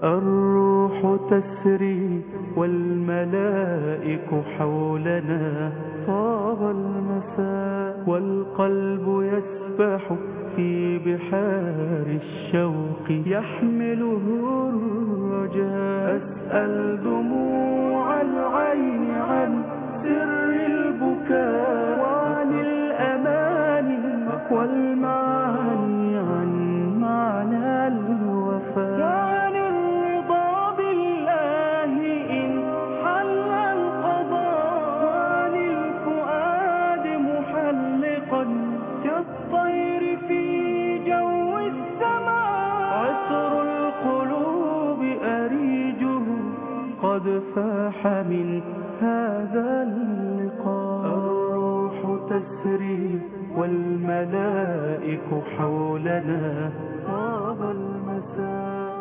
الروح تسري والملائك حولنا، طاب المساء والقلب يسبح في بحار الشوق، يحمله الرجاء. أسأل دموع العين عن سر البكاء، وعن الأماني والمعاني، عن معنى الوفاء، وعن الرضا بالله إن حل القضاء، وعن الفؤاد محلقا كالطير في جو السماء. عطر القلوب أريجه قد فاح من هذا اللقاء. الروح تسري والملائك حولنا، طاب المساء.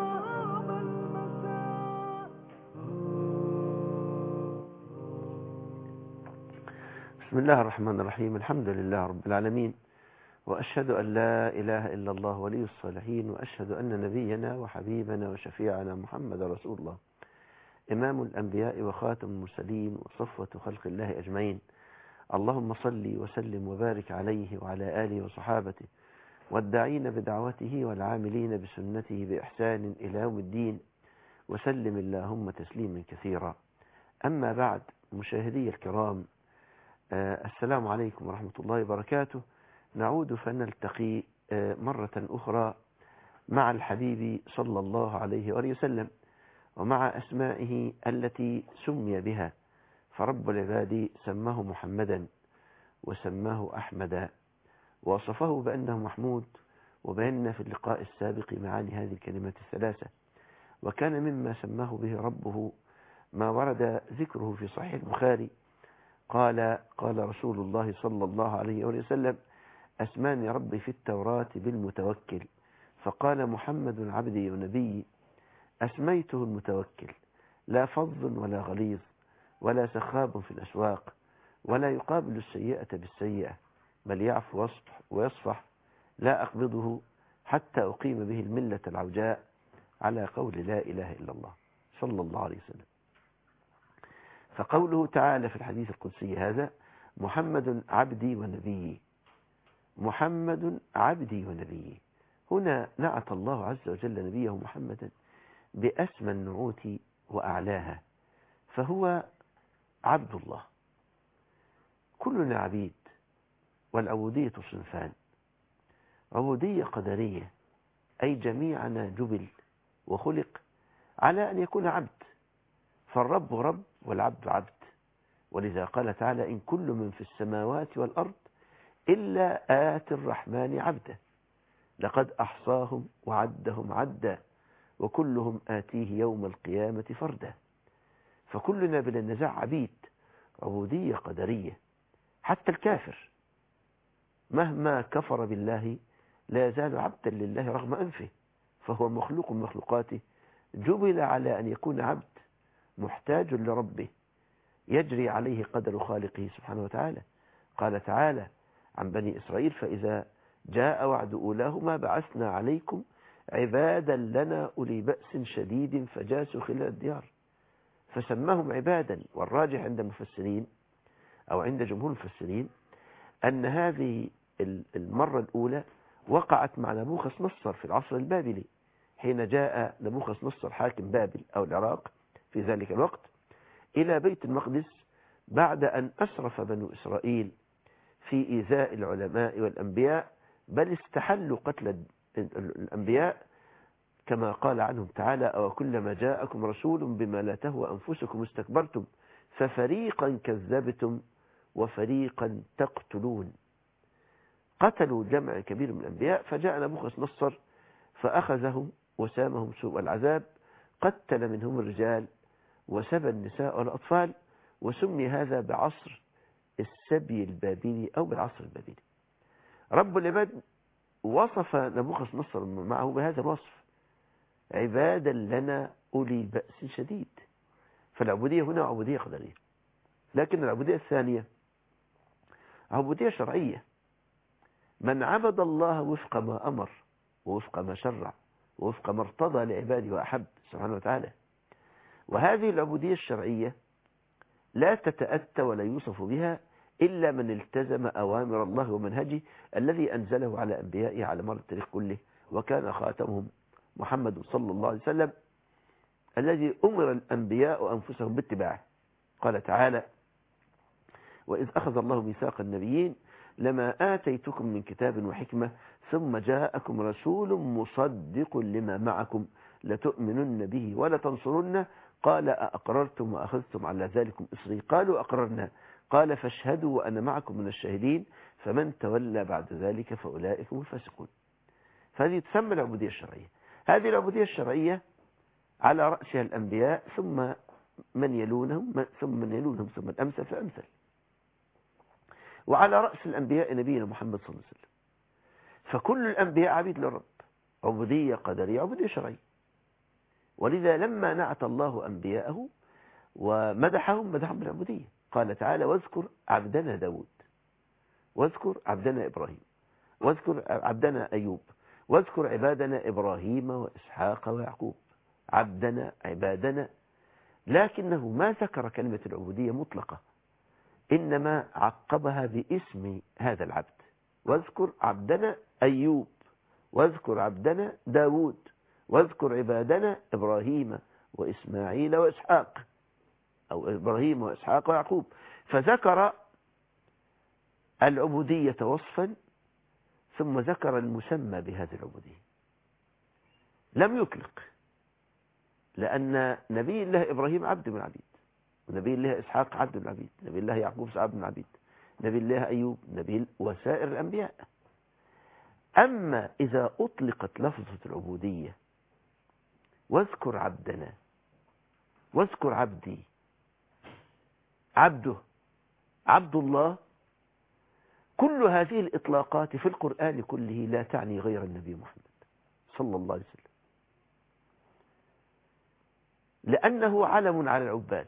بسم الله الرحمن الرحيم. الحمد لله رب العالمين، وأشهد أن لا إله إلا الله ولي الصالحين، وأشهد أن نبينا وحبيبنا وشفيعنا محمد رسول الله، إمام الأنبياء وخاتم المرسلين وصفوة خلق الله أجمعين. اللهم صل وسلم وبارك عليه وعلى آله وصحابته والداعين بدعوته والعاملين بسنته بإحسان إلى يوم الدين، وسلم اللهم تسليما كثيرا. أما بعد، مشاهدي الكرام، السلام عليكم ورحمة الله وبركاته. نعود فنلتقي مرة أخرى مع الحبيب صلى الله عليه وآله وسلم، ومع أسمائه التي سمي بها، فرب العباد سماه محمدا وسماه أحمدا، ووصفه بأنه محمود، وبينا في اللقاء السابق معاني هذه الكلمات الثلاثة. وكان مما سماه به ربه ما ورد ذكره في صحيح البخاري، قال رسول الله صلى الله عليه وسلم: أسماني ربي في التوراة بالمتوكل، فقال محمد عبدي ونبي أسميته المتوكل، لا فظ ولا غليظ ولا سخاب في الأسواق، ولا يقابل السيئة بالسيئة، بل يعفو ويصفح، لا أقبضه حتى أقيم به الملة العوجاء، على قول لا إله إلا الله صلى الله عليه وسلم. فقوله تعالى في الحديث القدسي هذا: محمد عبدي ونبيي، محمد عبدي ونبيي، هنا نعت الله عز وجل نبيه محمدا بأسمى النعوت وأعلاها، فهو عبد الله. كلنا عبيد، والعبودية صنفان: عبودية قدرية، أي جميعنا جبل وخلق على أن يكون عبد، فالرب رب والعبد عبد، ولذا قال تعالى: إن كل من في السماوات والأرض إلا آتي الرحمن عبدا، لقد أحصاهم وعدهم عدا، وكلهم آتيه يوم القيامة فردا. فكلنا بلا نزاع عبيد، عبودية قدرية. حتى الكافر مهما كفر بالله لا يزال عبدا لله رغم أنفه، فهو مخلوق من مخلوقاته، جبل على أن يكون عبد، محتاج لربه، يجري عليه قدر خالقه سبحانه وتعالى. قال تعالى عن بني إسرائيل: فإذا جاء وعد أولاهما بعثنا عليكم عبادا لنا أولي بأس شديد فجاسوا خلال الديار، فسماهم عبادا. والراجح عند المفسرين أو عند جمهور المفسرين أن هذه المرة الأولى وقعت مع نبوخذ نصر في العصر البابلي، حين جاء نبوخذ نصر حاكم بابل أو العراق في ذلك الوقت إلى بيت المقدس، بعد أن أسرف بنو إسرائيل في إيذاء العلماء والأنبياء، بل استحلوا قتل الأنبياء، كما قال عنهم تعالى: أو كلما جاءكم رسول بما لا تهوى أنفسكم استكبرتم ففريقا كذبتم وفريقا تقتلون. قتلوا جمع كبير من الأنبياء، فجاء نبوخذ نصر فأخذهم وسامهم سوء العذاب، قتل منهم الرجال وسبى النساء والأطفال، وسمي هذا بعصر السبي البابلي أو بالعصر البابلي. رب العباد وصف نبوخذ نصر معه بهذا الوصف: عبادا لنا أولي بأس شديد. فالعبودية هنا عبودية قدرية. لكن العبودية الثانية عبودية شرعية. من عبد الله وفق ما أمر ووفق ما شرع ووفق ما ارتضى لعباده وأحب سبحانه وتعالى. وهذه العبودية الشرعية لا تتأتى ولا يوصف بها إلا من التزم أوامر الله ومنهجه الذي أنزله على أنبيائه على مر التاريخ كله، وكان خاتمهم محمد صلى الله عليه وسلم الذي أمر الأنبياء أنفسهم باتباعه. قال تعالى: وإذ أخذ الله ميثاق النبيين لما آتيتكم من كتاب وحكمة ثم جاءكم رسول مصدق لما معكم لتؤمنن به ولتنصرنه قال أأقررتم وأخذتم على ذلكم إصري قالوا أقررنا قال فاشهدوا وأنا معكم من الشاهدين فمن تولى بعد ذلك فأولئك هم الفاسقون. فهذه تسمى العبودية الشرعية. هذه العبودية الشرعية على رأسها الأنبياء ثم من يلونهم ثم الأمثل فأمثل. وعلى رأس الأنبياء نبينا محمد صلى الله عليه وسلم. فكل الأنبياء عبيد للرب، عبودية قدرية عبودية شرعية. ولذا لما نعت الله أنبياءه ومدحهم بالعبودية قال تعالى: واذكر عبدنا داود، واذكر عبدنا إبراهيم، واذكر عبدنا أيوب، واذكر عبادنا إبراهيم وإسحاق ويعقوب. عبدنا عبادنا، لكنه ما ذكر كلمة العبودية مطلقة، إنما عقبها باسم هذا العبد. واذكر عبدنا أيوب، واذكر عبدنا داود، واذكر عبادنا إبراهيم وإسماعيل وإسحاق، أو إبراهيم وإسحاق ويعقوب. فذكر العبودية وصفا ثم ذكر المسمى بهذه العبودية، لم يطلق، لأن نبي الله إبراهيم عبد من العبيد، ونبي الله إسحاق عبد من العبيد، نبي الله يعقوب عبد من العبيد، نبي الله أيوب، نبي وسائر الأنبياء. أما إذا أطلقت لفظة العبودية واذكر عبدنا، واذكر عبدي، عبده، عبد الله، كل هذه الإطلاقات في القرآن كله لا تعني غير النبي محمد صلى الله عليه وسلم، لأنه علم على العباد،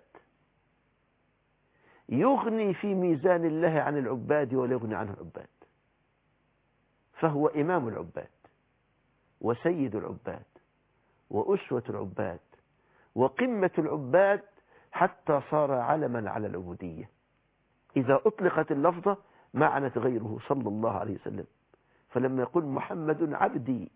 يغني في ميزان الله عن العباد ولا يغني عنه العباد، فهو إمام العباد وسيد العباد وأسوة العباد وقمة العباد، حتى صار علما على العبودية. إذا أطلقت اللفظة ما عنت غيره صلى الله عليه وسلم. فلما يقول محمد عبدي،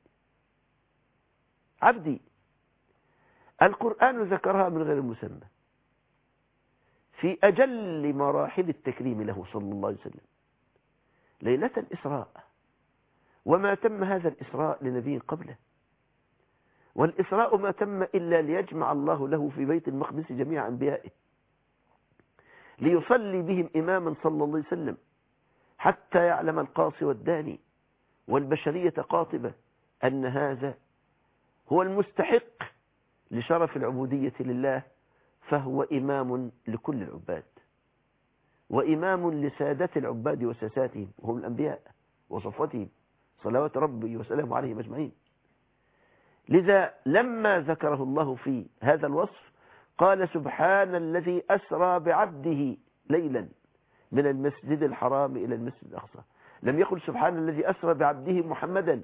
عبدي، القرآن ذكرها من غير المسمى في أجل مراحل التكريم له صلى الله عليه وسلم، ليلة الإسراء، وما تم هذا الإسراء لنبي قبله، والإسراء ما تم إلا ليجمع الله له في بيت المقدس جميع أنبيائه ليصلي بهم إماما صلى الله عليه وسلم، حتى يعلم القاصي والداني والبشرية قاطبة أن هذا هو المستحق لشرف العبودية لله، فهو إمام لكل العباد وإمام لسادة العباد وساساتهم وهم الأنبياء وصفوتهم صلوات ربي وسلامه عليهم أجمعين. لذا لما ذكره الله في هذا الوصف قال: سبحان الذي أسرى بعبده ليلا من المسجد الحرام إلى المسجد الأقصى. لم يقل سبحان الذي أسرى بعبده محمدا،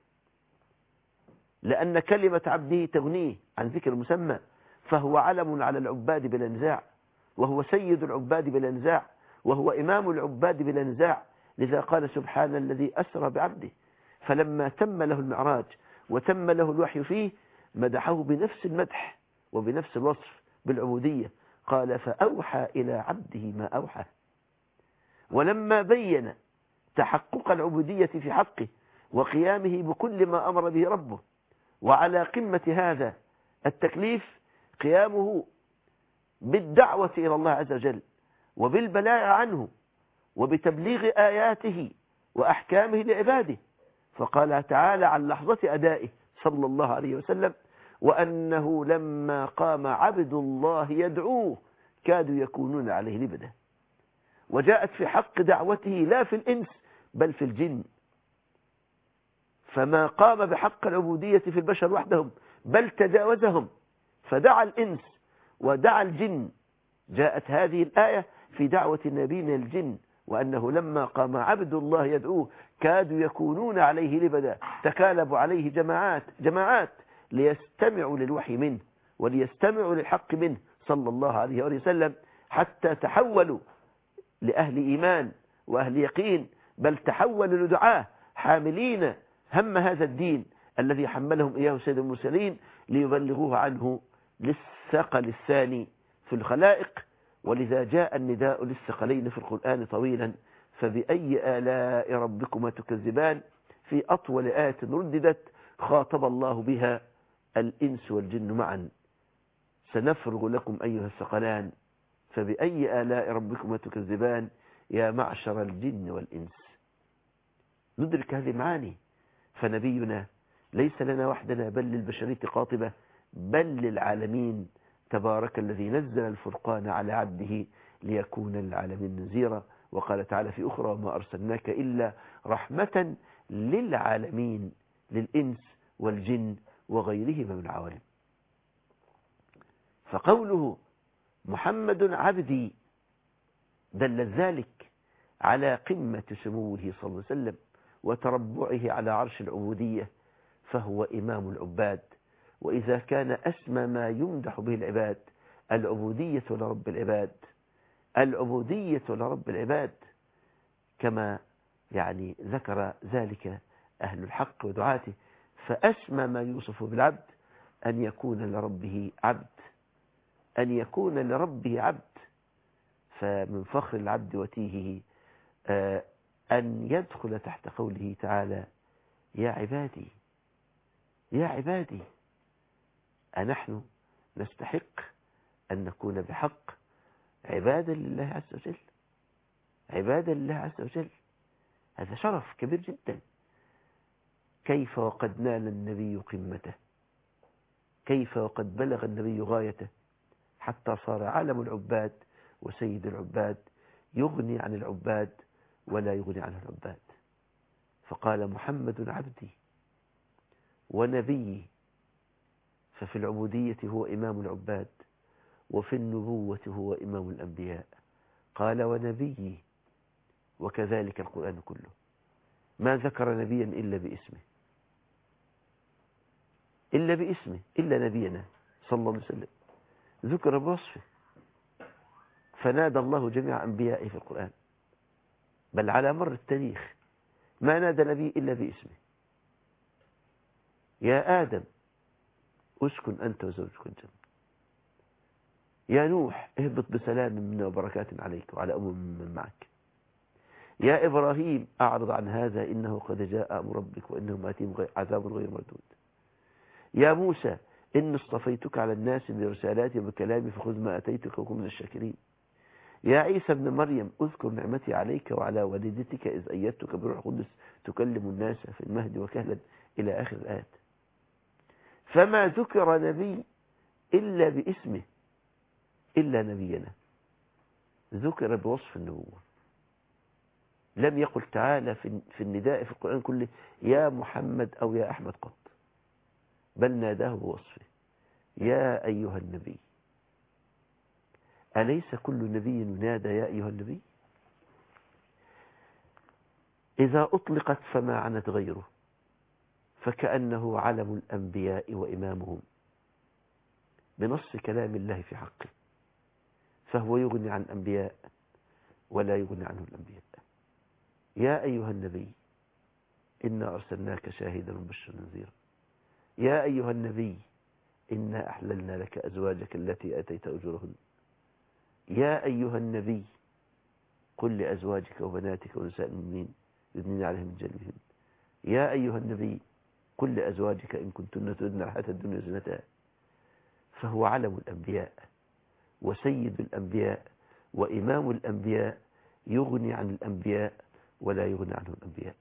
لأن كلمة عبده تغنيه عن ذكر المسمى، فهو علم على العباد بلا نزاع، وهو سيد العباد بلا نزاع، وهو إمام العباد بلا نزاع. لذا قال: سبحان الذي أسرى بعبده. فلما تم له المعراج وتم له الوحي فيه مدحه بنفس المدح وبنفس الوصف بالعبودية، قال: فأوحى إلى عبده ما أوحى. ولما بين تحقق العبودية في حقه وقيامه بكل ما أمر به ربه، وعلى قمة هذا التكليف قيامه بالدعوة إلى الله عز وجل وبالبلاغ عنه وبتبليغ آياته وأحكامه لعباده، فقال تعالى عن لحظة أدائه صلى الله عليه وسلم: وأنه لما قام عبد الله يدعوه كادوا يكونون عليه لبدا. وجاءت في حق دعوته لا في الإنس بل في الجن، فما قام بحق العبودية في البشر وحدهم بل تجاوزهم فدعا الإنس ودعا الجن. جاءت هذه الآية في دعوة النبي من الجن وأنه لما قام عبد الله يدعوه كادوا يكونون عليه لبدا، تكالبوا عليه جماعات ليستمعوا للوحي منه وليستمعوا للحق منه صلى الله عليه وسلم، حتى تحولوا لأهل إيمان وأهل يقين، بل تحولوا لدعاة حاملين هم هذا الدين الذي حملهم إياه سيد المرسلين ليبلغوه عنه للثقل الثاني في الخلائق. ولذا جاء النداء للثقلين في القرآن طويلا: فبأي آلاء ربكما تكذبان، في أطول آية رددت خاطب الله بها الإنس والجن معا: سنفرغ لكم أيها الثقلان فبأي آلاء ربكما تكذبان يا معشر الجن والإنس. ندرك هذه المعاني، فنبينا ليس لنا وحدنا بل للبشرية قاطبة، بل للعالمين. تبارك الذي نزل الفرقان على عبده ليكون للعالمين نذيرا. وقال تعالى في أخرى: وما أرسلناك إلا رحمة للعالمين، للإنس والجن وغيرهما من العوالم. فقوله محمد عبدي دل ذلك على قمة سموه صلى الله عليه وسلم وتربعه على عرش العبودية، فهو إمام العباد. وإذا كان أسمى ما يمدح به العباد العبودية لرب العباد، العبودية لرب العباد، كما يعني ذكر ذلك أهل الحق ودعاته، فأسمى ما يوصف بالعبد أن يكون لربه عبد، أن يكون لربه عبد. فمن فخر العبد وتيهه أن يدخل تحت قوله تعالى: يا عبادي يا عبادي. أنحن نستحق أن نكون بحق عبادا لله عز وجل، عبادا لله عز وجل. هذا شرف كبير جدا. كيف وقد نال النبي قمته، كيف وقد بلغ النبي غايته، حتى صار عالم العباد وسيد العباد يغني عن العباد ولا يغني عنه العباد. فقال: محمد عبدي ونبيي. ففي العبودية هو إمام العباد، وفي النبوة هو إمام الأنبياء. قال: ونبيي. وكذلك القرآن كله ما ذكر نبيا إلا باسمه، إلا باسمه، إلا نبينا صلى الله عليه وسلم ذكر بوصفه. فنادى الله جميع أنبيائه في القرآن، بل على مر التاريخ ما نادى نبي إلا باسمه: يا آدم اسكن أنت وزوجك الجنة، يا نوح اهبط بسلام منا وبركات عليك وعلى من معك، يا إبراهيم أعرض عن هذا إنه قد جاء أمر ربك وإنهم آتيهم عذاب غير مردود، يا موسى إن اصطفيتك على الناس برسالاتي وبكلامي فخذ ما أتيتك وكن من الشاكرين، يا عيسى ابن مريم اذكر نعمتي عليك وعلى والدتك إذ أيدتك بروح القدس تكلم الناس في المهد وكهلا إلى آخر الآيات. فما ذكر نبي إلا باسمه إلا نبينا ذكر بوصف النبوة. لم يقل تعالى في النداء في القرآن كله يا محمد أو يا أحمد قط، بل ناداه بوصفه: يا أيها النبي. أليس كل نبي ينادى يا أيها النبي؟ إذا أطلقت فما عنت غيره، فكأنه علم الأنبياء وإمامهم بنص كلام الله في حقه، فهو يغني عن الأنبياء ولا يغني عنه الأنبياء. يا أيها النبي إنا أرسلناك شاهدا ومبشرا ونذيرا، يا أيها النبي إنا أحللنا لك أزواجك التي آتيت أجورهن، يا أيها النبي قل لأزواجك وبناتك ونساء المؤمنين يدنين عليهم من جلبهن، يا أيها النبي قل لأزواجك إن كنتن تردن الحياة الدنيا زينتها. فهو علم الأنبياء وسيد الأنبياء وإمام الأنبياء، يغني عن الأنبياء ولا يغني عنه الأنبياء.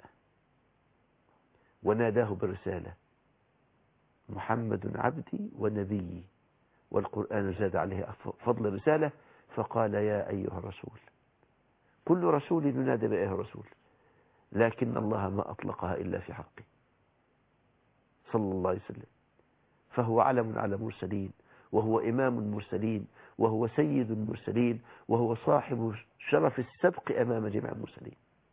وناداه بالرسالة: محمد عبدي ونبيي. والقرآن زاد عليه فضل الرسالة فقال: يا أيها الرسول. كل رسول ينادى بأيها الرسول، لكن الله ما أطلقها إلا في حقه صلى الله عليه وسلم. فهو علم على المرسلين وهو إمام المرسلين، وهو سيد المرسلين، وهو صاحب شرف السبق أمام جميع المرسلين.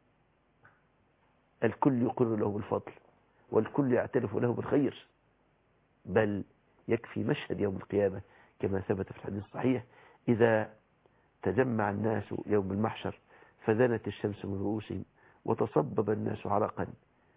الكل يقر له بالفضل، والكل يعترف له بالخير، بل يكفي مشهد يوم القيامة كما ثبت في الحديث الصحيح: إذا تجمع الناس يوم المحشر فدنت الشمس من رؤوسهم وتصبب الناس عرقا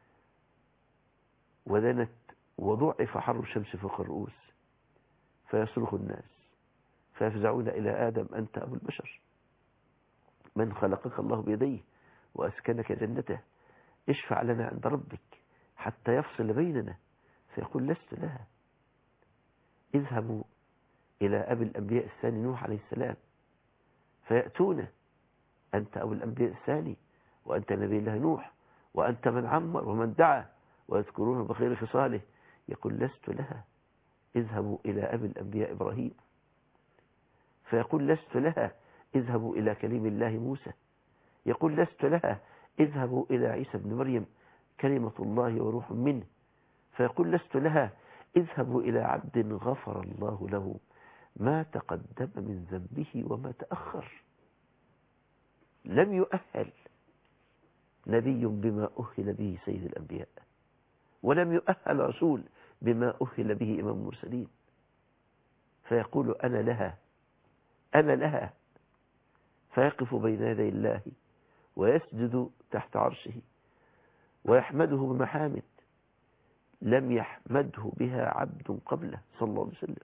ودنت وضعف حر الشمس فوق الرؤوس، فيصرخ الناس فيفزعون إلى آدم: أنت أبو البشر، من خلقك الله بيديه وأسكنك جنته، اشفع لنا عند ربك حتى يفصل بيننا. فيقول: لست لها. اذهبوا إلى أبي الأنبياء الثاني نوح عليه السلام فيأتون: أنت أبو الأنبياء الثاني، وأنت نبي الله نوح، وأنت من عمر ومن دعا، ويذكرون بخير خصاله. يقول: لست لها. اذهبوا إلى أبي الأنبياء إبراهيم فيقول: لست لها. اذهبوا إلى كليم الله موسى. يقول: لست لها. اذهبوا إلى عيسى بن مريم كلمة الله وروح منه. فيقول: لست لها. اذهبوا إلى عبد غفر الله له ما تقدم من ذنبه وما تأخر. لم يؤهل نبي بما أهل به سيد الأنبياء، ولم يؤهل رسول بما أهل به إمام المرسلين. فيقول: أنا لها، أنا لها. فيقف بين يدي الله ويسجد تحت عرشه ويحمده بمحامد لم يحمده بها عبد قبله صلى الله عليه وسلم.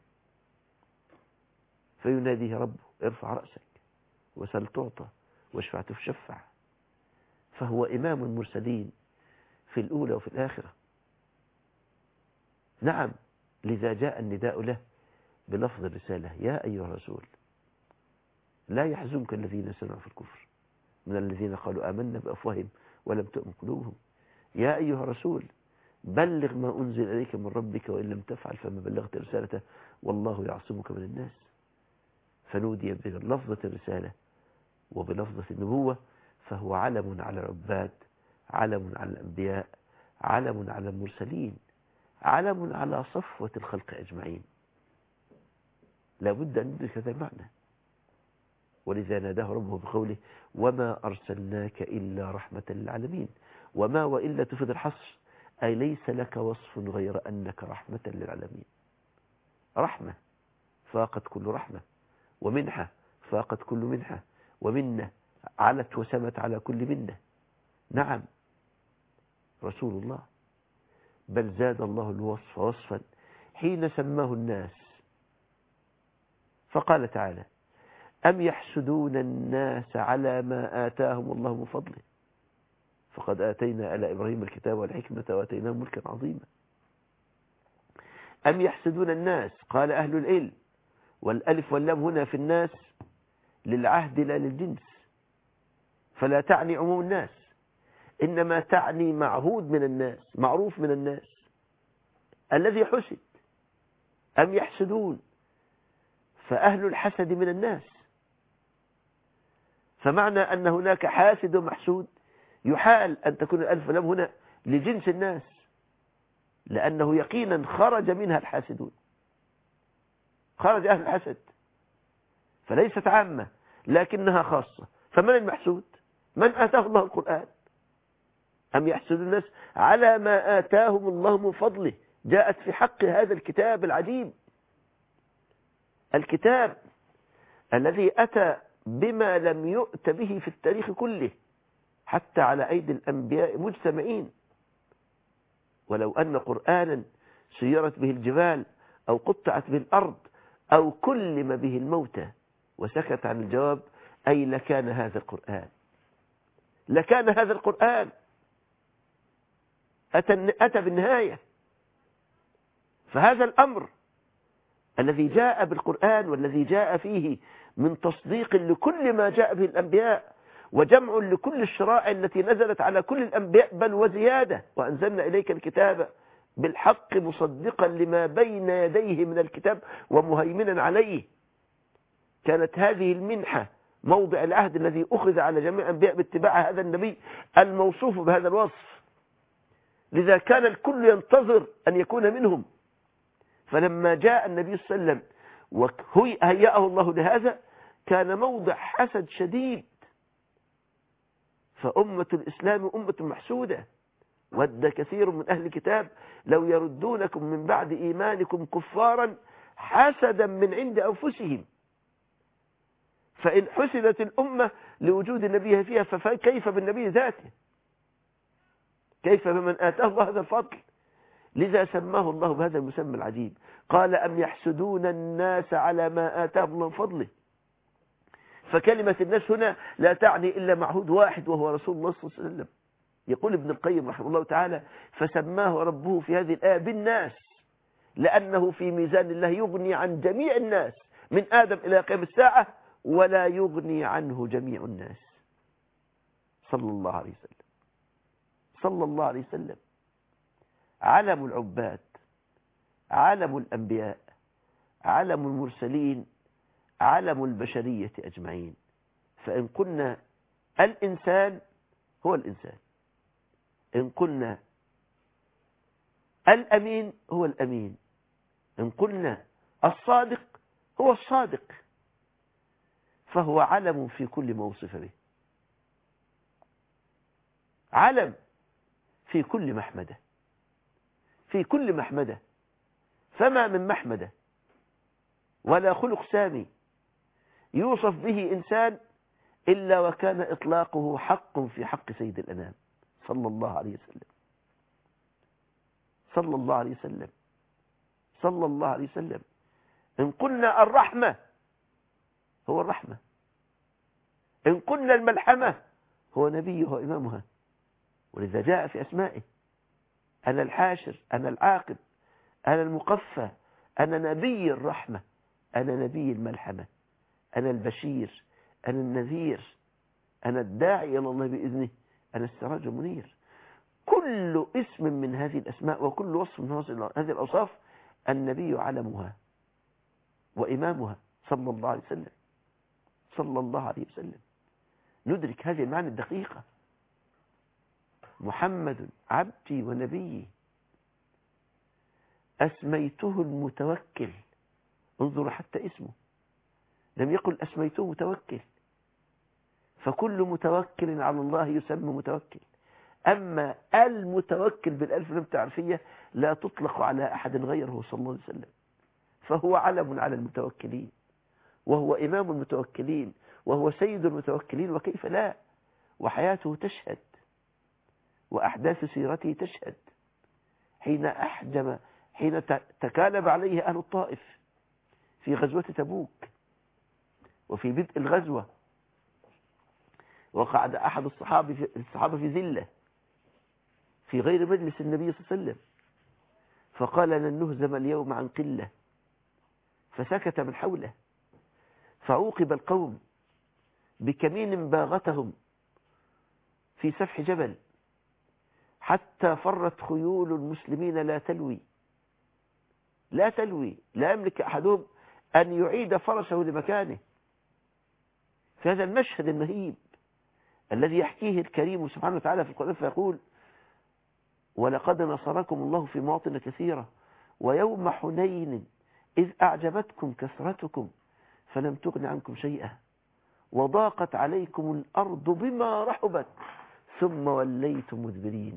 فيناديه ربه: ارفع رأسك وسل تعطى واشفع تشفع. فهو إمام المرسلين في الأولى وفي الآخرة. نعم، لذا جاء النداء له بلفظ الرسالة: يا أيها الرسول لا يحزنك الذين سمعوا في الكفر من الذين قالوا آمنا بأفواههم ولم تؤمن قلوبهم. يا أيها الرسول بلغ ما أنزل إليك من ربك وإن لم تفعل فما بلغت رسالته والله يعصمك من الناس. فنودي بلفظة الرسالة وبلفظة النبوة، فهو علم على العباد، علم على الأنبياء، علم على المرسلين، علم على صفوة الخلق أجمعين. لا بد أن ندرك هذا المعنى. ولذا ناداه ربه بقوله: وما أرسلناك إلا رحمة للعالمين. وما وإلا تفيد الحصر، أي ليس لك وصف غير أنك رحمة للعالمين. رحمة فاقت كل رحمة، ومنحة فاقت كل منحة، ومنة علت وسمت على كل منة. نعم، رسول الله. بل زاد الله الوصف وصفا حين سماه الناس، فقال تعالى: أم يحسدون الناس على ما آتاهم الله من فضله فقد آتينا آل إبراهيم الكتاب والحكمة وآتيناهم ملكا عظيما. أم يحسدون الناس، قال أهل العلم، والألف واللام هنا في الناس للعهد لا للجنس، فلا تعني عموم الناس، إنما تعني معهود من الناس، معروف من الناس الذي حسد. أم يحسدون، فأهل الحسد من الناس، فمعنى أن هناك حاسد ومحسود يحال أن تكون الألف واللام هنا لجنس الناس، لأنه يقينا خرج منها الحاسدون، خرج أهل الحسد، فليست عامة لكنها خاصة. فمن المحسود؟ من آتاه الله القرآن. أم يحسد الناس على ما آتاهم الله من فضله، جاءت في حق هذا الكتاب العجيب، الكتاب الذي أتى بما لم يؤت به في التاريخ كله حتى على أيدي الأنبياء مجتمعين. ولو أن قرآنا سيرت به الجبال أو قطعت به الأرض أو كلم به الموتى وسكت عن الجواب، أي لكان هذا القرآن، لكان هذا القرآن أتى بالنهاية. فهذا الأمر الذي جاء بالقرآن والذي جاء فيه من تصديق لكل ما جاء به الأنبياء وجمع لكل الشرائع التي نزلت على كل الأنبياء بل وزيادة، وأنزلنا إليك الكتاب بالحق مصدقا لما بين يديه من الكتاب ومهيمنا عليه. كانت هذه المنحة موضع العهد الذي أخذ على جميع الأنبياء باتباع هذا النبي الموصوف بهذا الوصف، لذا كان الكل ينتظر أن يكون منهم. فلما جاء النبي صلى الله عليه وسلم وهيأه الله لهذا كان موضع حسد شديد. فأمة الإسلام أمة محسودة. ود كثير من أهل الكتاب لو يردونكم من بعد إيمانكم كفارا حسدا من عند أنفسهم. فإن حسدت الأمة لوجود النبي فيها فكيف بالنبي ذاته؟ كيف بمن آتاه الله هذا الفضل؟ لذا سماه الله بهذا المسمى العجيب، قال أم يحسدون الناس على ما آتاهم الله من فضله. فكلمة الناس هنا لا تعني إلا معهود واحد وهو رسول الله صلى الله عليه وسلم. يقول ابن القيم رحمه الله تعالى فسماه ربه في هذه الآية بالناس لأنه في ميزان الله يغني عن جميع الناس من آدم إلى قيام الساعة ولا يغني عنه جميع الناس. صلى الله عليه وسلم. صلى الله عليه وسلم علم العباد، علم الأنبياء، علم المرسلين، علم البشرية أجمعين. فإن قلنا الإنسان هو الإنسان، إن قلنا الأمين هو الأمين، إن قلنا الصادق هو الصادق، فهو علم في كل ما وصف به، علم في كل محمدة، في كل محمدة. فما من محمدة ولا خلق سامي يوصف به إنسان إلا وكان إطلاقه حق في حق سيد الأنام صلى الله عليه وسلم. صلى الله عليه وسلم. صلى الله عليه وسلم. إن قلنا الرحمة هو الرحمة، إن قلنا الملحمة هو نبيه وإمامها. ولذا جاء في أسمائه أنا الحاشر، أنا العاقب، أنا المقفى، أنا نبي الرحمة، أنا نبي الملحمة، أنا البشير، أنا النذير، أنا الداعي إلى الله بإذنه، أنا السراج المنير. كل اسم من هذه الأسماء وكل وصف من هذه الأوصاف النبي علمها وإمامها صلى الله عليه وسلم. صلى الله عليه وسلم. ندرك هذه المعاني الدقيقة. محمد عبدي ونبيي أسميته المتوكل. انظروا حتى اسمه لم يقل أسميته متوكل، فكل متوكل على الله يسمى متوكل. أما المتوكل بالألف لم تعرفية لا تطلق على أحد غيره صلى الله عليه وسلم، فهو علم على المتوكلين وهو إمام المتوكلين وهو سيد المتوكلين. وكيف لا؟ وحياته تشهد وأحداث سيرته تشهد. حين تكالب عليه أهل الطائف في غزوة تبوك وفي بدء الغزوة وقعد أحد الصحابة في ذلة في غير مجلس النبي صلى الله عليه وسلم فقال لن نهزم اليوم عن قلة، فسكت من حوله، فعوقب القوم بكمين باغتهم في سفح جبل حتى فرت خيول المسلمين لا تلوي، لا تلوي، لا يملك أحدهم أن يعيد فرسه لمكانه. في هذا المشهد المهيب الذي يحكيه الكريم سبحانه وتعالى في القرآن فيقول ولقد نصركم الله في مواطن كثيرة ويوم حنين إذ أعجبتكم كثرتكم فلم تغن عنكم شيئا وضاقت عليكم الأرض بما رحبت ثم وليتم مدبرين.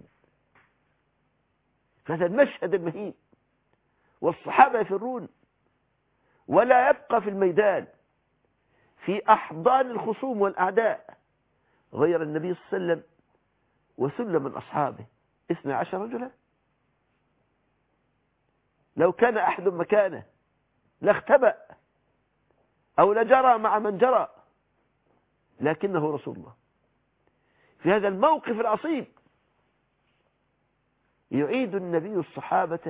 هذا المشهد المهيب والصحابة يفرون ولا يبقى في الميدان في أحضان الخصوم والأعداء غير النبي صلى الله عليه وسلم وسلم من أصحابه 12 رجلا. لو كان أحد مكانه لاختبأ أو لجرى مع من جرى، لكنه رسول الله في هذا الموقف العصيب يعيد النبي الصحابة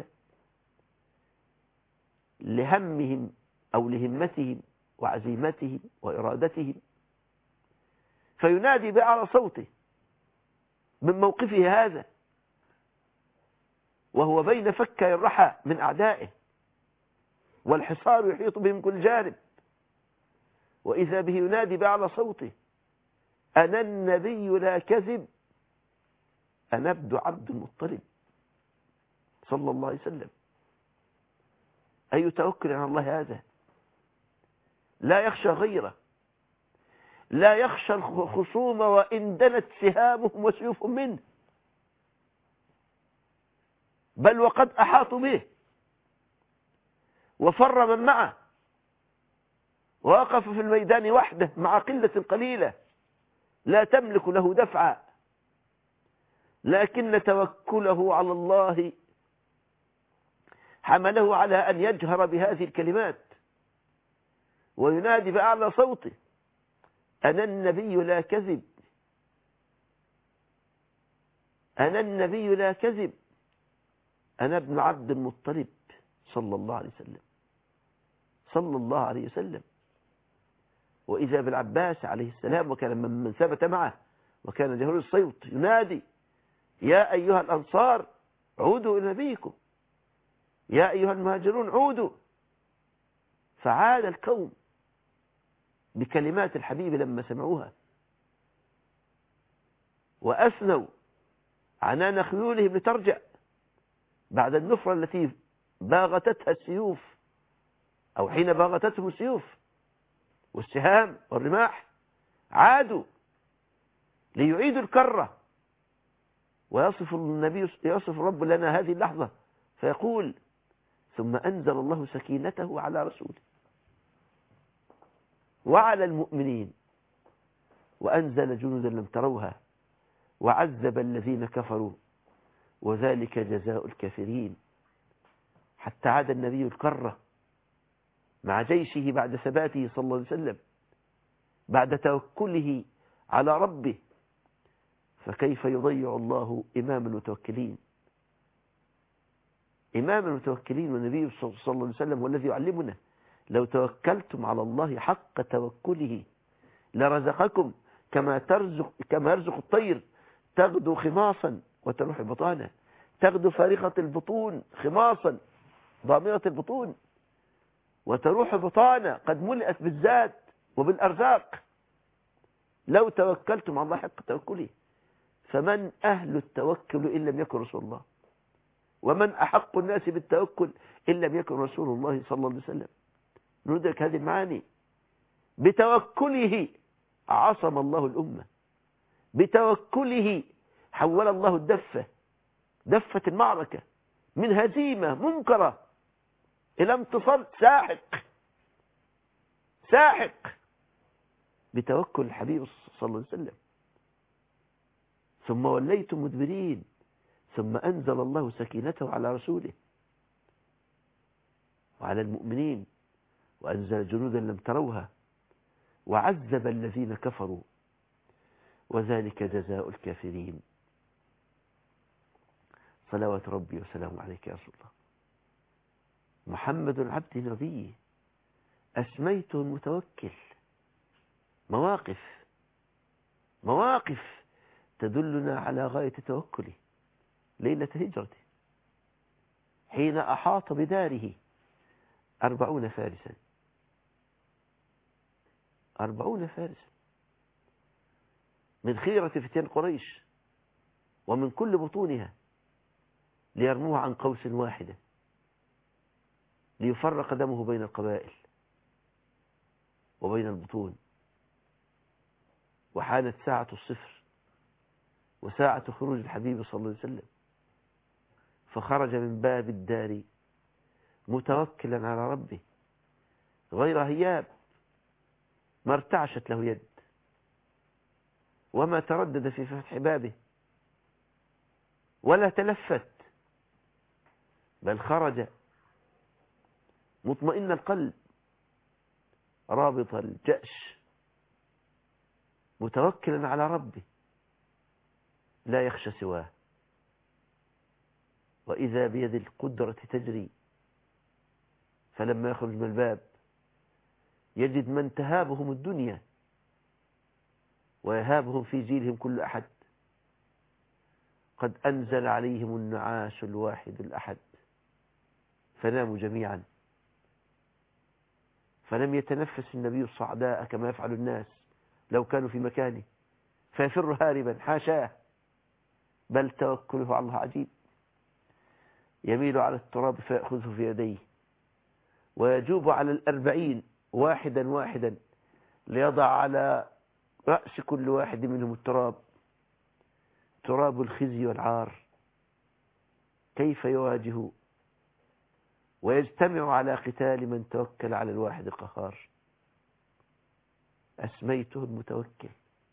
لهمهم أو لهمتهم وعزيمتهم وإرادتهم، فينادي بأعلى صوته من موقفه هذا وهو بين فكي الرحى من أعدائه والحصار يحيط بهم كل جانب، وإذا به ينادي بأعلى صوته أنا النبي لا كذب أنا عبد المطلب صلى الله عليه وسلم. أي توكل على الله هذا لا يخشى غيره، لا يخشى الخصوم وإن دنت سهامهم وسيوفهم منه، بل وقد أحاطوا به وفر من معه ووقف في الميدان وحده مع قلة قليلة لا تملك له دفعا، لكن توكله على الله حمله على أن يجهر بهذه الكلمات وينادي بأعلى صوته: أنا النبي لا كذب، أنا النبي لا كذب، أنا ابن عبد المطلب صلى الله عليه وسلم، صلى الله عليه وسلم. وإذا بالعباس عليه السلام وكان من ثبت معه وكان جهور الصوت ينادي: يا أيها الأنصار عودوا إلى نبيكم، يا أيها المهاجرون عودوا. فعاد الكون بكلمات الحبيب لما سمعوها وأثنوا عنان خيولهم لترجع بعد النفرة التي باغتتها السيوف، أو حين باغتتهم السيوف والسهام والرماح، عادوا ليعيدوا الكرة. ويصف النبي يصف الرب لنا هذه اللحظة فيقول: ثم أنزل الله سكينته على رسوله وعلى المؤمنين وأنزل جنودا لم تروها وعذب الذين كفروا وذلك جزاء الكافرين. حتى عاد النبي الكرة مع جيشه بعد ثباته صلى الله عليه وسلم، بعد توكله على ربه. فكيف يضيع الله إمام المتوكلين؟ إمام المتوكلين والنبي صلى الله عليه وسلم هو الذي يعلمنا: لو توكلتم على الله حق توكله لرزقكم كما يرزق الطير تغدو خماصا وتروح بطانا، تغدو فارغة البطون خماصا ضامرة البطون وتروح بطانا قد ملئت بالزاد وبالأرزاق. لو توكلتم على الله حق توكله فمن أهل التوكل إن لم يكن رسول الله، ومن أحق الناس بالتوكل إن لم يكن رسول الله صلى الله عليه وسلم. ندرك هذه المعاني. بتوكله عصم الله الأمة، بتوكله حول الله الدفة، دفة المعركة من هزيمة منكرة إلى انتصار ساحق بتوكل الحبيب صلى الله عليه وسلم. ثم وليتم مدبرين، ثم أنزل الله سكينته على رسوله وعلى المؤمنين وأنزل جنودا لم تروها وعذب الذين كفروا وذلك جزاء الكافرين. صلوات ربي وسلامه عليك يا رسول الله. محمد عبد نبي أسميته المتوكل. مواقف تدلنا على غاية توكله. ليلة هجرته حين أحاط بداره 40 فارسا، 40 فارسا من خيرة فتيان قريش ومن كل بطونها ليرموه عن قوس واحدة ليفرق دمه بين القبائل وبين البطون. وحانت ساعة الصفر وساعة خروج الحبيب صلى الله عليه وسلم، فخرج من باب الدار متوكلا على ربه غير هياب، ما ارتعشت له يد وما تردد في فتح بابه ولا تلفت، بل خرج مطمئن القلب رابط الجأش متوكلا على ربه لا يخشى سواه. وإذا بيد القدرة تجري، فلما يخرج من الباب يجد من تهابهم الدنيا ويهابهم في جيلهم كل أحد، قد أنزل عليهم النعاس الواحد الأحد فناموا جميعا، فلم يتنفس النبي الصعداء كما يفعل الناس لو كانوا في مكانه فيفر هاربا، حاشاه، بل توكله على الله عجيب. يميل على التراب فيأخذه في يديه ويجوب على 40 واحدا واحدا ليضع على رأس كل واحد منهم التراب، تراب الخزي والعار. كيف يواجه ويجتمع على قتال من توكل على الواحد القهار؟ أسميته المتوكل،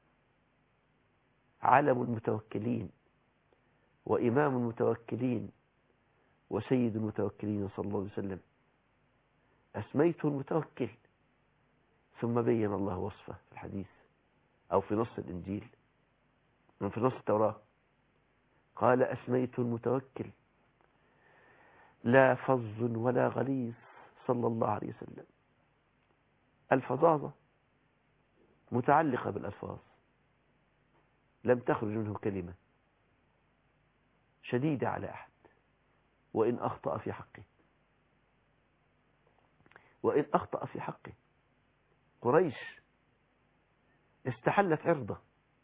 علم المتوكلين وإمام المتوكلين وسيد المتوكلين صلى الله عليه وسلم. أسميته المتوكل. ثم بين الله وصفه في الحديث أو في نص الإنجيل، في نص التوراة، قال أسميته المتوكل، لا فظ ولا غليظ صلى الله عليه وسلم. الفظاظة متعلقة بالألفاظ، لم تخرج منه كلمة شديدة على أحد وإن أخطأ في حقه، وإن أخطأ في حقه. قريش استحلت عرضه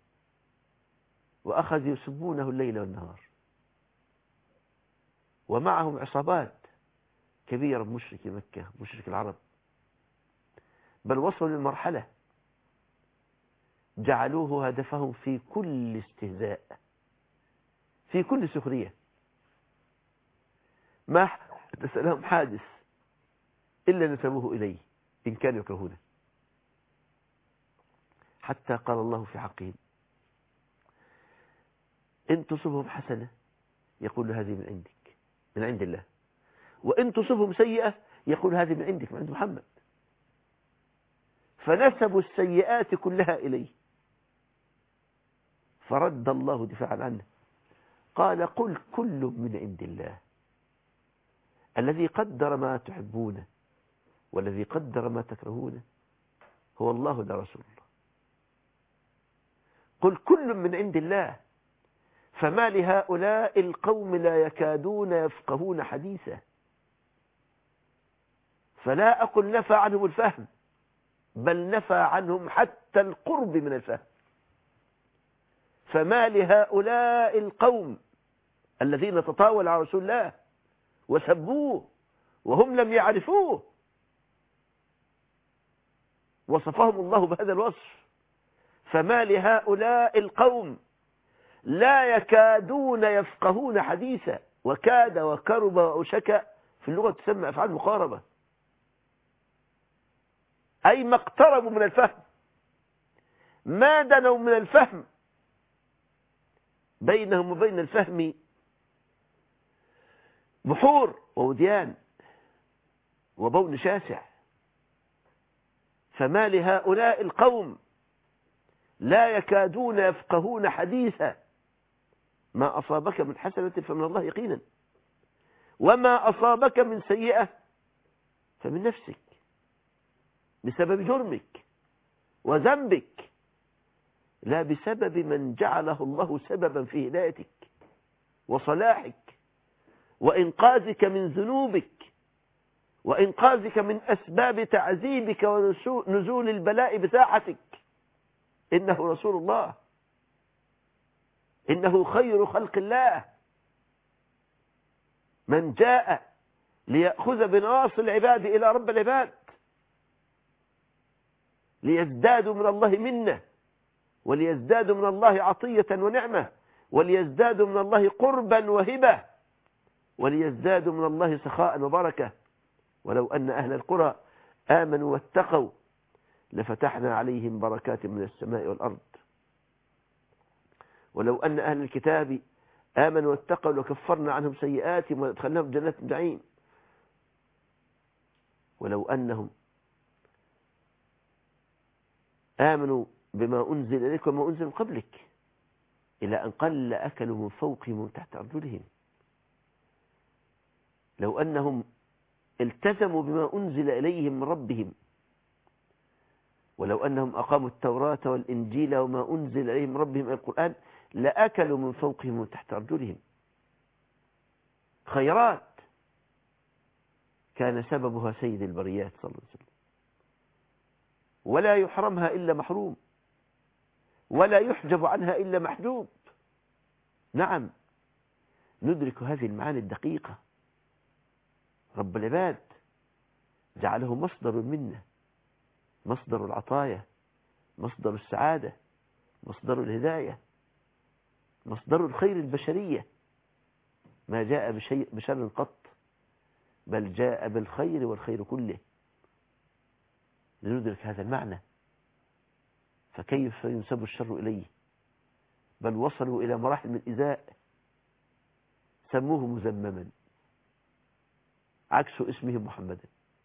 وأخذ يسبونه الليل والنهار، ومعهم عصابات كبيرة مشرك مكة، مشرك العرب، بل وصلوا للمرحلة جعلوه هدفهم في كل استهزاء، في كل سخرية. ما حدث لهم حادث إلا نسبوه إليه إن كانوا يكرهونه. حتى قال الله في حقهم إن تصبهم حسنة يقول هذه من عندك، من عند الله، وإن تصبهم سيئة يقول هذه من عندك، من عند محمد. فنسبوا السيئات كلها إليه، فرد الله دفاعا عنه قال قل كل من عند الله، الذي قدر ما تحبونه والذي قدر ما تكرهونه هو الله لا رسول الله. قل كل من عند الله، فما لهؤلاء القوم لا يكادون يفقهون حديثا. فلا أقل نفى عنهم الفهم، بل نفى عنهم حتى القرب من الفهم. فما لهؤلاء القوم الذين تطاولوا على رسول الله وسبوه وهم لم يعرفوه، وصفهم الله بهذا الوصف. فما لهؤلاء القوم لا يكادون يفقهون حديثا. وكاد وكرب وأوشك في اللغة تسمى أفعال مقاربة، أي ما اقتربوا من الفهم، ما دنوا من الفهم. بينهم وبين الفهم بحور ووديان وبون شاسع. فما لهؤلاء القوم لا يكادون يفقهون حديثا. ما أصابك من حسنة فمن الله يقينا، وما أصابك من سيئة فمن نفسك، بسبب جرمك وذنبك، لا بسبب من جعله الله سببا في هدايتك وصلاحك وإنقاذك من ذنوبك وإنقاذك من أسباب تعذيبك ونزول البلاء بساحتك. إنه رسول الله، إنه خير خلق الله، من جاء ليأخذ بنواصي العباد إلى رب العباد ليزدادوا من الله منة، وليزدادوا من الله عطية ونعمة، وليزدادوا من الله قربا وهبة، وليزدادوا من الله سخاء وبركة. ولو أن أهل القرى آمنوا واتقوا لفتحنا عليهم بركات من السماء والأرض. ولو أن أهل الكتاب آمنوا واتقوا لكفرنا عنهم سيئاتهم وادخلناهم جنات النعيم. ولو أنهم آمنوا بما أنزل إليك وما أنزل من قبلك إلى أن قل أكلوا من فوقهم ومن تحت أرجلهم. لو أنهم التزموا بما أنزل إليهم من ربهم، ولو أنهم أقاموا التوراة والإنجيل وما أنزل إليهم من ربهم القرآن لأكلوا من فوقهم ومن تحت أرجلهم. خيرات كان سببها سيد البريات صلى الله عليه وسلم، ولا يحرمها إلا محروم، ولا يحجب عنها إلا محجوب. نعم، ندرك هذه المعاني الدقيقة. رب العباد جعله مصدر منه مصدر العطايا، مصدر السعادة، مصدر الهداية، مصدر الخير البشرية. ما جاء بشر قط، بل جاء بالخير والخير كله. لندرك هذا المعنى، فكيف ينسب الشر إليه؟ بل وصلوا إلى مراحل من الإزاء، سموه مذمما، عكس اسمه محمدا.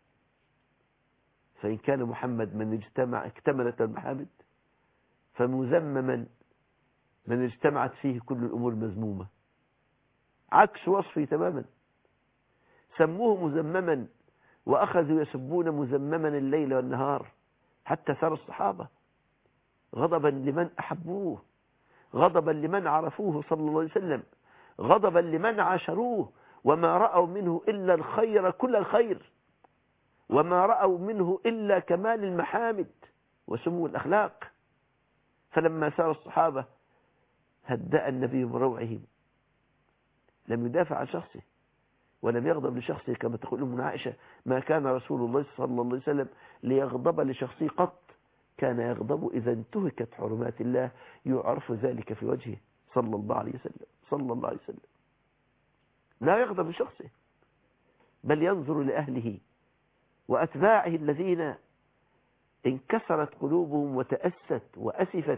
فإن كان محمد من اكتملت المحامد، فمذمما من اجتمعت فيه كل الأمور المذمومة، عكس وصفه تماما. سموه مذمما وأخذوا يسبون مذمما الليل والنهار، حتى ثار الصحابة غضبا لمن أحبوه، غضبا لمن عرفوه صلى الله عليه وسلم، غضبا لمن عاشروه، وما رأوا منه إلا الخير كل الخير، وما رأوا منه إلا كمال المحامد وسمو الأخلاق. فلما سار الصحابة هدأ النبي بروعهم، لم يدافع عن شخصه ولم يغضب لشخصه، كما تقول أم عائشة: ما كان رسول الله صلى الله عليه وسلم ليغضب لشخصه قط، كان يغضب إذا انتهكت حرمات الله، يعرف ذلك في وجهه صلى الله عليه وسلم. صلى الله عليه وسلم لا يغضب لشخصه، بل ينظر لأهله وأتباعه الذين انكسرت قلوبهم وتأست وأسفت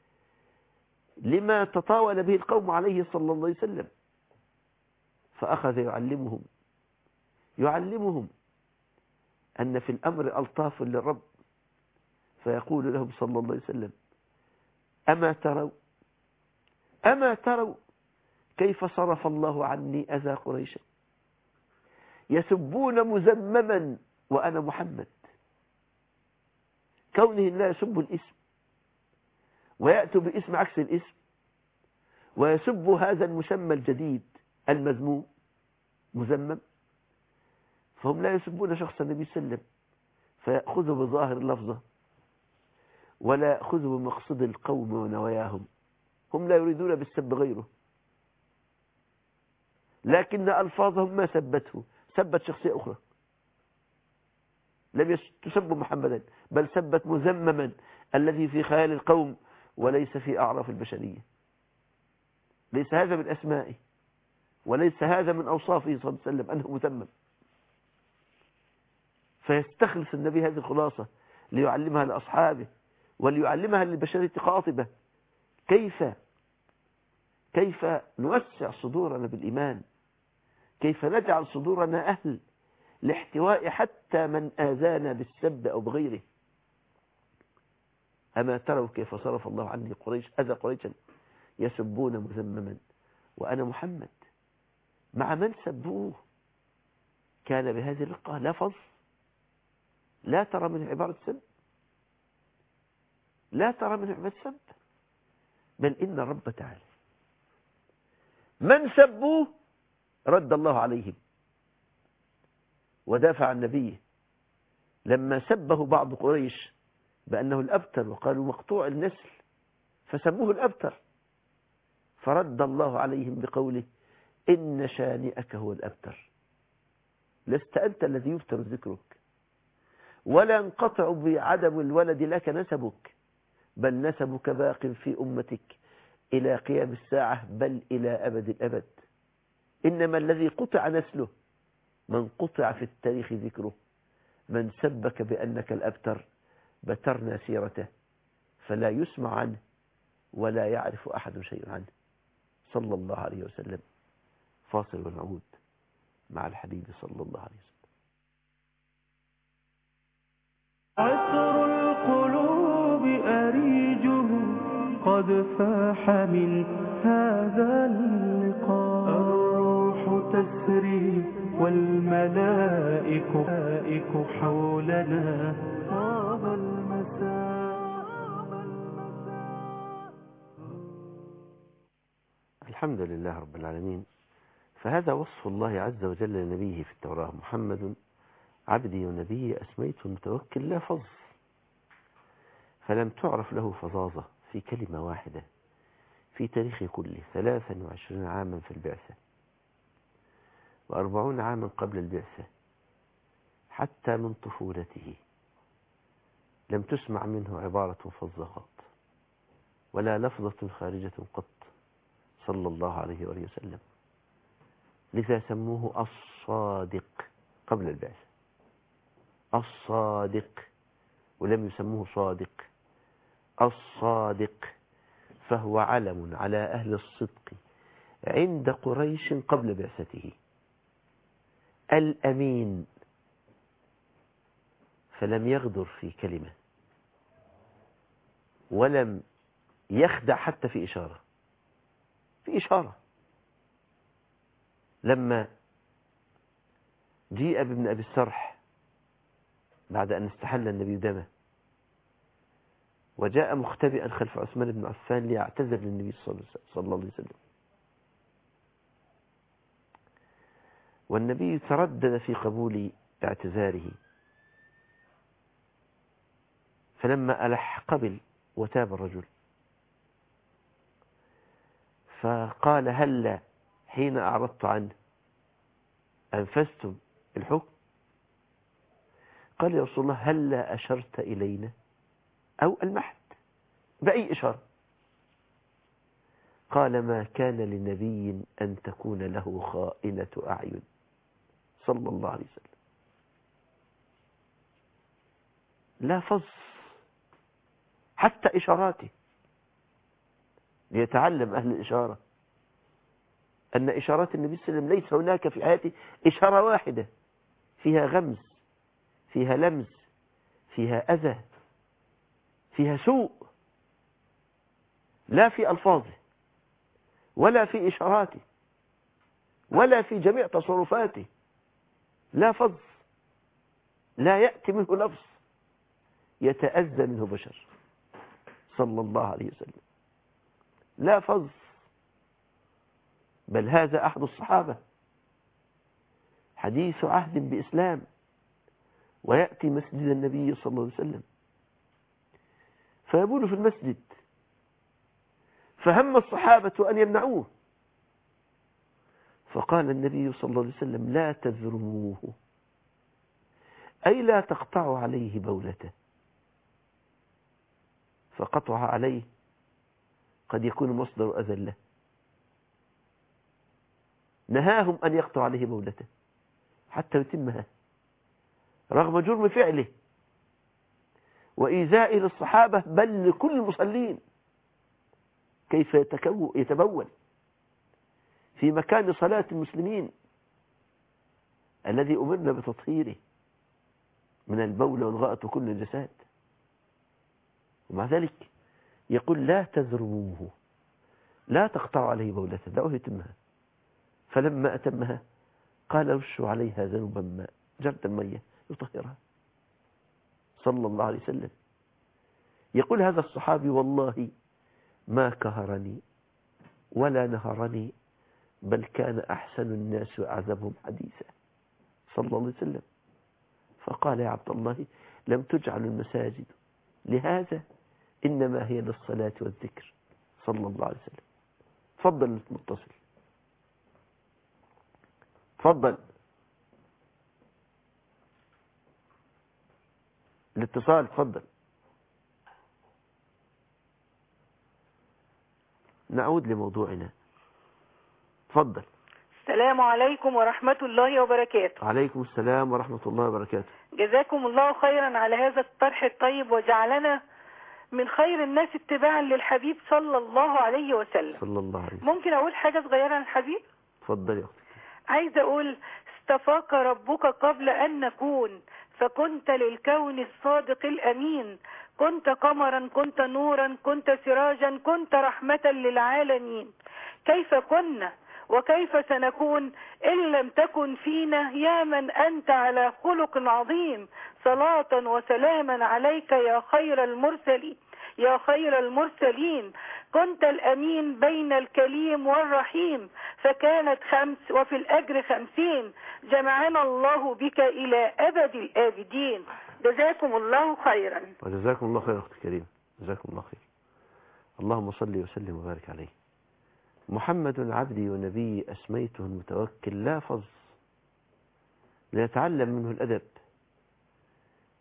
لما تطاول به القوم عليه صلى الله عليه وسلم، فأخذ يعلمهم أن في الأمر ألطاف للرب، فيقول لهم صلى الله عليه وسلم: أما تروا كيف صرف الله عني أذى قريش، يسبون مذمما وأنا محمد. كونه لا يسب الاسم ويأتوا باسم عكس الاسم، ويسب هذا المسمى الجديد المذموم مذمم، فهم لا يسبون شخص النبي صلى الله عليه وسلم فيأخذوا بظاهر اللفظة ولا يأخذوا بمقصد القوم ونواياهم. هم لا يريدون بالسب غيره، لكن ألفاظهم ما سبته، سبت شخصية أخرى، لم تسب محمدا، بل سبت مذمما الذي في خيال القوم وليس في أعراف البشرية. ليس هذا من أسمائه، وليس هذا من أوصافه صلى الله عليه وسلم أنه مذمم. فيستخلص النبي هذه الخلاصة ليعلمها لأصحابه وليعلمها للبشرية قاطبة. كيف نوسع صدورنا بالإيمان، كيف نجعل صدورنا أهل لاحتواء حتى من آذانا بالسب أو بغيره. أما تروا كيف صرف الله عني أذى قريشا يسبون مذمما وأنا محمد. مع من سبوه كان بهذه الرقة لفظ لا ترى من عبارة سب، لا ترى من عبارة سب، بل إن الرب تعالى من سبوه رد الله عليهم ودافع عن نبيه لما سبه بعض قريش بأنه الأبتر، وقالوا مقطوع النسل، فسموه الأبتر، فرد الله عليهم بقوله: إن شانئك هو الأبتر. لست أنت الذي يبتر ذكرك، ولا انقطع بعدم الولد لك نسبك، بل نسبك باق في أمتك إلى قيام الساعة، بل إلى أبد الأبد. إنما الذي قطع نسله من قطع في التاريخ ذكره. من سبك بأنك الأبتر بترنا سيرته، فلا يسمع عنه ولا يعرف أحد شيء عنه صلى الله عليه وسلم. فاصل ونعود مع الحبيب صلى الله عليه وسلم. عطر القلوب أريجه قد فاح من هذا اللقاء، الروح تسري والملائك حولنا، طاب المساء. الحمد لله رب العالمين. فهذا وصف الله عز وجل لنبيه في التوراة: محمد عبدي ونبي أسميت المتوكل لا فظ. فلم تعرف له فظاظة في كلمة واحدة في تاريخ كله. 23 عاما في البعثة، و40 عاما قبل البعثة، حتى من طفولته لم تسمع منه عبارة فظقت ولا لفظة خارجة قط صلى الله عليه وآله وسلم. لذا سموه الصادق قبل البعثة، الصادق، ولم يسموه صادق، الصادق، فهو علم على أهل الصدق عند قريش قبل بعثته. الأمين، فلم يغدر في كلمة ولم يخدع حتى في إشارة، في إشارة. لما جيء بابن أبي السرح بعد أن استحل النبي دمه وجاء مختبئا خلف عثمان بن عفان ليعتذر للنبي صلى الله عليه وسلم، والنبي تردد في قبول اعتذاره، فلما ألح قبل وتاب الرجل، فقال هل حين أعرضت عنه أنفذتم الحكم؟ قال يا رسول الله هل أشرت إلينا أو ألمحت بأي إشارة؟ قال ما كان لنبي أن تكون له خائنة أعين صلى الله عليه وسلم. لا فظ حتى إشاراته، ليتعلم أهل الإشارة أن إشارات النبي صلى الله عليه وسلم ليس هناك في حياته إشارة واحدة فيها غمز، فيها لمز، فيها أذى، فيها سوء، لا في ألفاظه ولا في إشاراته ولا في جميع تصرفاته. لا فظ، لا يأتي منه لفظ يتأذى منه بشر صلى الله عليه وسلم. لا فظ، بل هذا أحد الصحابة حديث عهد بإسلام ويأتي مسجد النبي صلى الله عليه وسلم فيبول في المسجد، فهم الصحابة أن يمنعوه، فقال النبي صلى الله عليه وسلم لا تذرموه، أي لا تقطعوا عليه بولته، فقطعها عليه قد يكون مصدر أذى له. نهاهم أن يقطعوا عليه بولته حتى يتمها رغم جرم فعله وإيذاء للصحابة بل لكل المصلين. كيف يتبول في مكان صلاة المسلمين الذي أمرنا بتطهيره من البول والغائط وكل الجساد، ومع ذلك يقول لا تذرموه، لا تقطعوا عليه بولته، دعوه يتمها. فلما أتمها قال رشوا عليها ذنوبا ماء، جرد المية يطهرها صلى الله عليه وسلم. يقول هذا الصحابي والله ما كهرني ولا نهرني، بل كان أحسن الناس وأعذبهم حديثا صلى الله عليه وسلم. فقال يا عبد الله لم تجعل المساجد لهذا، إنما هي للصلاة والذكر صلى الله عليه وسلم. تفضل المتصل، تفضل الاتصال، تفضل. نعود لموضوعنا، تفضل. السلام عليكم ورحمة الله وبركاته. عليكم السلام ورحمة الله وبركاته. جزاكم الله خيرا على هذا الطرح الطيب، وجعلنا من خير الناس اتباعا للحبيب صلى الله عليه وسلم. صلى الله عليه وسلم. ممكن أقول حاجة صغيرة عن الحبيب؟ تفضل يا أختي. عايزة أقول استفاق ربك قبل أن نكون، فكنت للكون الصادق الأمين، كنت قمرا، كنت نورا، كنت سراجا، كنت رحمة للعالمين. كيف كنا وكيف سنكون إن لم تكن فينا، يا من أنت على خلق عظيم، صلاة وسلاما عليك يا خير المرسلين، يا خير المرسلين. كنت الأمين بين الكليم والرحيم، فكانت 5 وفي الأجر 50، جمعنا الله بك إلى أبد الآبدين. جزاكم الله خيرا. وجزاكم الله خير أختي الكريمة، جزاكم الله خير. اللهم صل وسلم وبارك عليه. محمد عبدي ونبي أسميته المتوكل، لا فظ، ليتعلم منه الأدب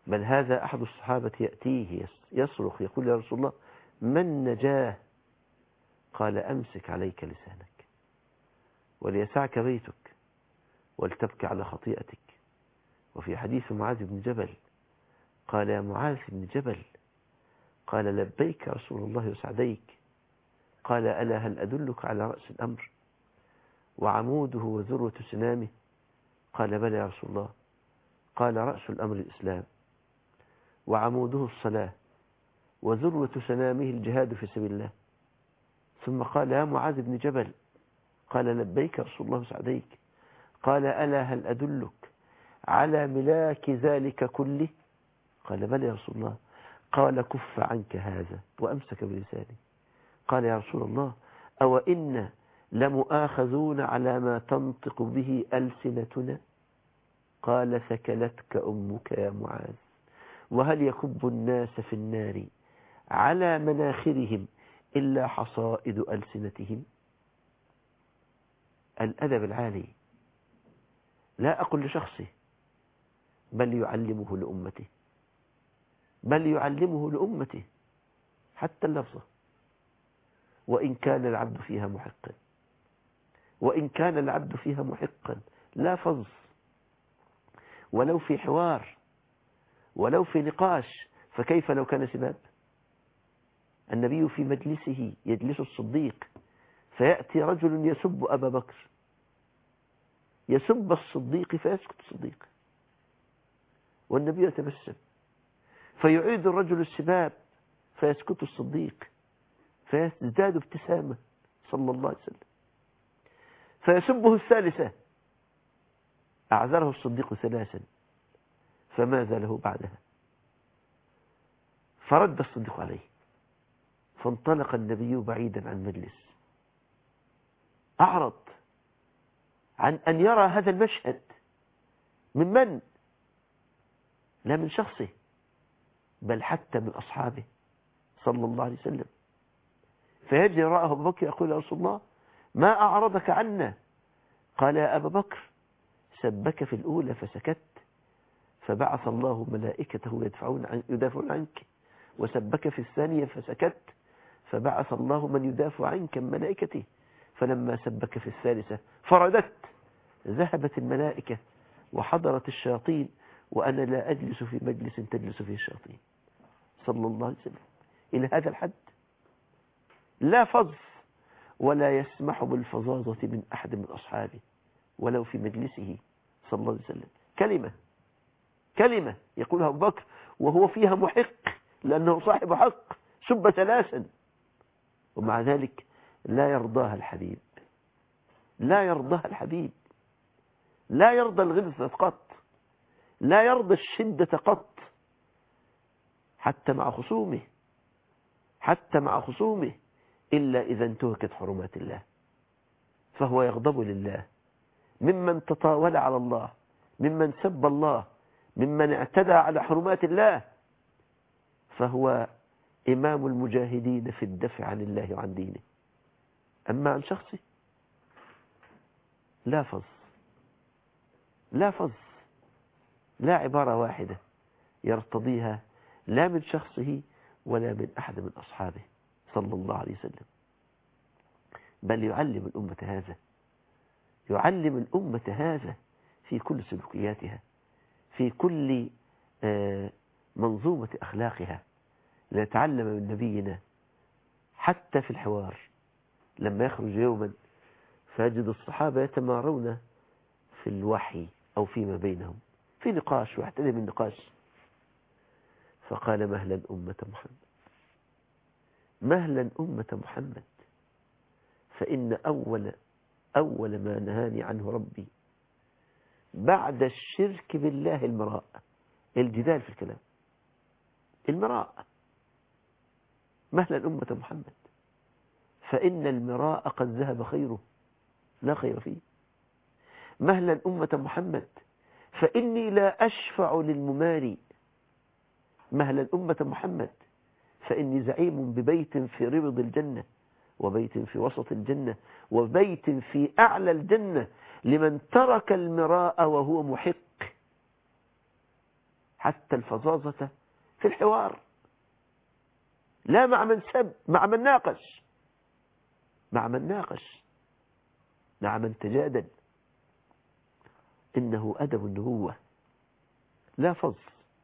بل هذا أحد الصحابة يأتيه يصرخ يقول يا رسول الله من نجاه؟ قال أمسك عليك لسانك وليسعك بيتك ولتبكي على خطيئتك. وفي حديث معاذ بن جبل قال يا معاذ بن جبل، قال لبيك يا رسول الله وسعديك، قال ألا هل أدلك على رأس الأمر وعموده وذروة سنامه؟ قال بلى يا رسول الله. قال رأس الأمر الإسلام وعموده الصلاة وذروة سنامه الجهاد في سبيل الله. ثم قال يا معاذ بن جبل، قال لبيك يا رسول الله وسعديك، قال ألا هل أدلك على ملاك ذلك كله؟ قال بلى يا رسول الله. قال كف عنك هذا وأمسك بلسانه. قال يا رسول الله أو إن لمؤاخذون على ما تنطق به ألسنتنا؟ قال ثكلتك أمك يا معاذ، وهل يكب الناس في النار على مناخرهم إلا حصائد ألسنتهم؟ الأدب العالي لا أقول لشخصه، بل يعلمه لأمته، بل يعلمه لأمته حتى اللفظة، وإن كان العبد فيها محقا، وإن كان العبد فيها محقا لا فظ، ولو في حوار ولو في نقاش، فكيف لو كان سباب؟ النبي في مجلسه يجلس الصديق فيأتي رجل يسب أبا بكر، يسب الصديق فيسكت الصديق والنبي يتبسم، فيعيد الرجل السباب فيسكت الصديق فيزداد ابتسامة صلى الله عليه وسلم، فيسبه الثالثة أعذره الصديق ثلاثا فماذا له بعدها؟ فرد الصديق عليه، فانطلق النبي بعيدا عن المجلس، أعرض عن أن يرى هذا المشهد من لا من شخصه بل حتى من أصحابه صلى الله عليه وسلم. فيجري رأى أبو بكر يقول يا رسول الله ما أعرضك عنا؟ قال يا أبا بكر سبك في الأولى فسكت فبعث الله ملائكته يدافعون عنك، وسبك في الثانية فسكت فبعث الله من يدافع عنك من ملائكته، فلما سبك في الثالثة فردت ذهبت الملائكة وحضرت الشياطين وأنا لا أجلس في مجلس تجلس فيه الشياطين صلى الله عليه وسلم. إلى هذا الحد لا فظ ولا يسمح بالفظاظة من أحد من أصحابه ولو في مجلسه صلى الله عليه وسلم. كلمة يقولها أبو بكر وهو فيها محق لأنه صاحب حق، سب ثلاثا، ومع ذلك لا يرضاها الحبيب، لا يرضاها الحبيب، لا يرضى الغلظة قط، لا يرضى الشدة قط، حتى مع خصومه إلا إذا انتهكت حرمات الله، فهو يغضب لله ممن تطاول على الله، ممن سب الله، ممن اعتدى على حرمات الله، فهو إمام المجاهدين في الدفع عن الله وعن دينه. أما عن شخصه لا فظ، لا عبارة واحدة يرتضيها لا من شخصه ولا من أحد من أصحابه صلى الله عليه وسلم، بل يعلم الأمة هذا في كل سلوكياتها، في كل منظومة أخلاقها، لنتعلم من نبينا حتى في الحوار. لما يخرج يوما فيجد الصحابة يتمارون في الوحي أو فيما بينهم في نقاش واحتدم النقاش، فقال مهلا أمة محمد فإن أول ما نهاني عنه ربي بعد الشرك بالله المراء، الجدال في الكلام، المراء. مهلا أمة محمد فإن المراء قد ذهب خيره لا خير فيه. مهلا أمة محمد فإني لا أشفع للمماري. مهلا أمة محمد فإني زعيم ببيت في ربض الجنة، وبيت في وسط الجنة، وبيت في أعلى الجنة لمن ترك المراء وهو محق. حتى الفظاظة في الحوار، لا مع من سب، مع من ناقش، مع من ناقش، مع من تجادل. إنه أدب النبوة، لا فظ.